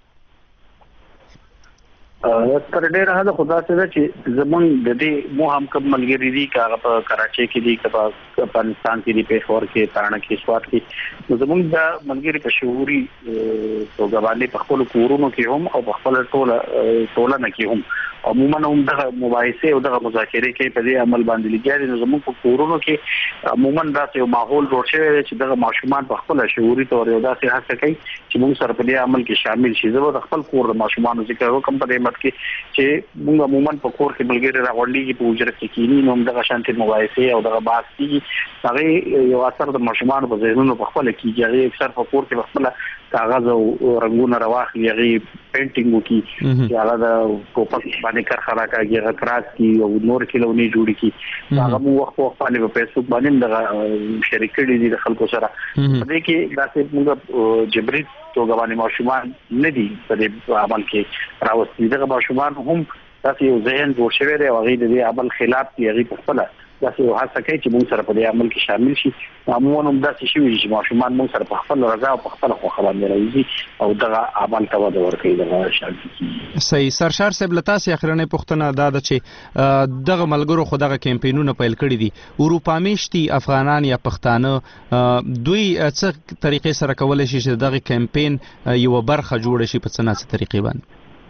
تر ډیره هدا خدا سره چې زمون د دې مو هم کوم ملګری دي کاغه په کراچۍ کې دي په افغانستان کې دي په خور کې تارڼ کې سوات کې زمون د ملګری په شعوري توګه باندې په خپل کورونو کې هم او په خپل ټولنه کې هم عموما هم د مباحثه او د مذاکرې کې په دې عمل باندې لګیاري نو زمون په کورونو کې عموما دا یو ماحول جوړ شوی دی چې د ماشومان په خپل شعوري تور یو داسې هڅه کوي چې موږ سره په دې عمل کې شامل شي زه د خپل کور د ماشومان ذکر وکم په دې کې چې موږ عموما په کور کې ملګری راغونډي په وجره کې کینی نو دغه شانتي مباحثه او دغه بحث کې هغه یو اثر د ماشومان په ذهنونو په خپل کې هغه اکثر په کور کې خپل کاغذ او رنگونه راواخلي هغه پینټینګ وکي چې هغه د ټوپک باندې کرخلا کوي هغه کراس کی او نور کلونی جوړي کی هغه مو وخت باندې په فیسبوک باندې دغه شریک کړي دي د خلکو سره په دې کې داسې موږ جبري توګه باندې ماشومان نه دي په دې عمل کې راوستي دغه ماشومان هم تاسو یو ذهن جوړ شوی دی او هغه د دې عمل خلاف دی هغه په خپل تاسو هڅه کوي چې موږ سره په دې عمل کې شامل شي عموما هم داسې شي چې ماشومان موږ سره په خپل رضا او په خپل خو باندې راځي او دغه عمل ته وده ورکوي دغه شامل صحیح سرشار صاحب لتاسې اخرنه پښتنه دا د چې دغه ملګرو خو دغه کمپینونه پیل کړی دي اروپا میشتي افغانان یا پښتانه دوی څه طریقې سره کولای شي چې دغه کمپین یو برخه جوړ شي په څه نه طریقې باندې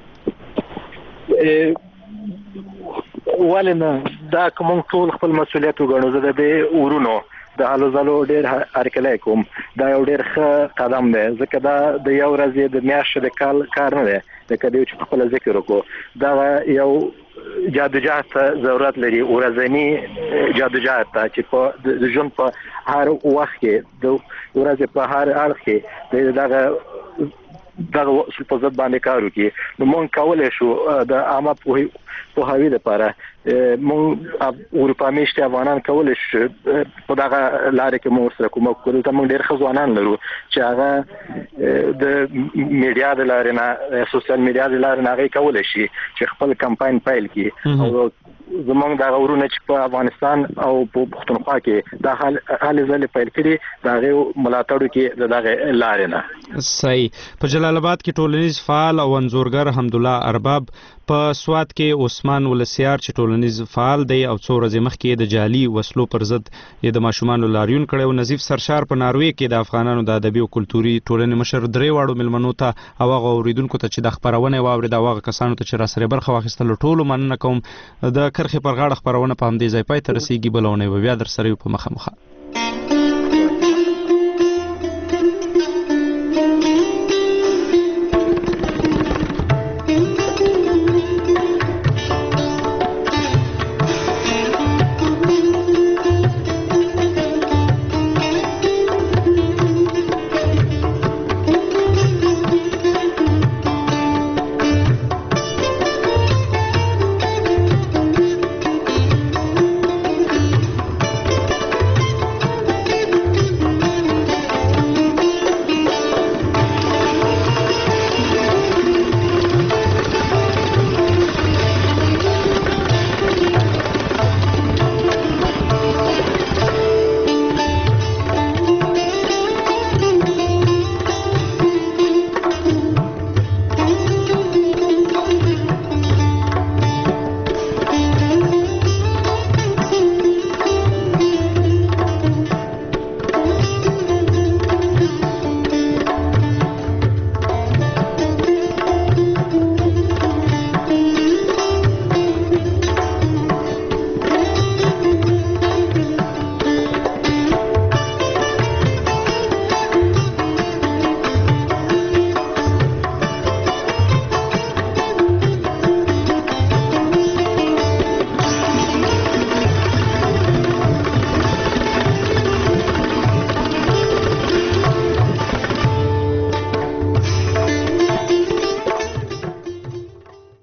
ولنه دا کوم ټول خپل مسولیت وګڼو زه د ورونو د حالو زالو ډیر هرکلی کوم دا یو ډیر ښه قدم دی ځکه دا د یو ورځې د میاشتې د کال کار نه دی لکه دی چې خپل ذکر وکړو دا یو جادوجهد ضرورت لري ورځنی جادوجهد چې په د ژوند په هر وخت کې د ورځې په هر اړخ کې دغه په ضد باندې کار وکړي نو مونږ کولای شو د عامه په هوی لپاره مونږ اروپا میشته افغانان کولای شو په دغه لارې کې مو سره کوم کول ته مونږ ډېر ځوانان لرو چې هغه د میډیا د لارې نه سوشل میډیا د لارې نه هغه کولای شي چې خپل کمپاین پیل کړي او زمونږ د غورونه چې په افغانستان او په پښتونخوا کې د حال ځلې پیل کړي دا غو ملاتړو کې دغه لارې نه صحیح په جلال آباد کې ټولنیز فعال او انزورګر حمدالله ارباب په سوات کې عثمان ولسیار چې ټولنیز فعال دی او څو ورځې مخکې د جعلي وسلو پر ضد د ماشومان لاریون کړو نظیف سرشار په ناروې کې د افغانانو د ادبي او کلتوري ټولنې مشر درې واړو ملمنو ته او هغه اوریدونکو ته چې د خبرونه واوري دا هغه کسانو ته چې را سره برخه واخیستل ټولو مننه کوم د کرخې پر غاړه خبرونه په همدې ځای پای ته رسیدي بلونه بیا در سره په مخه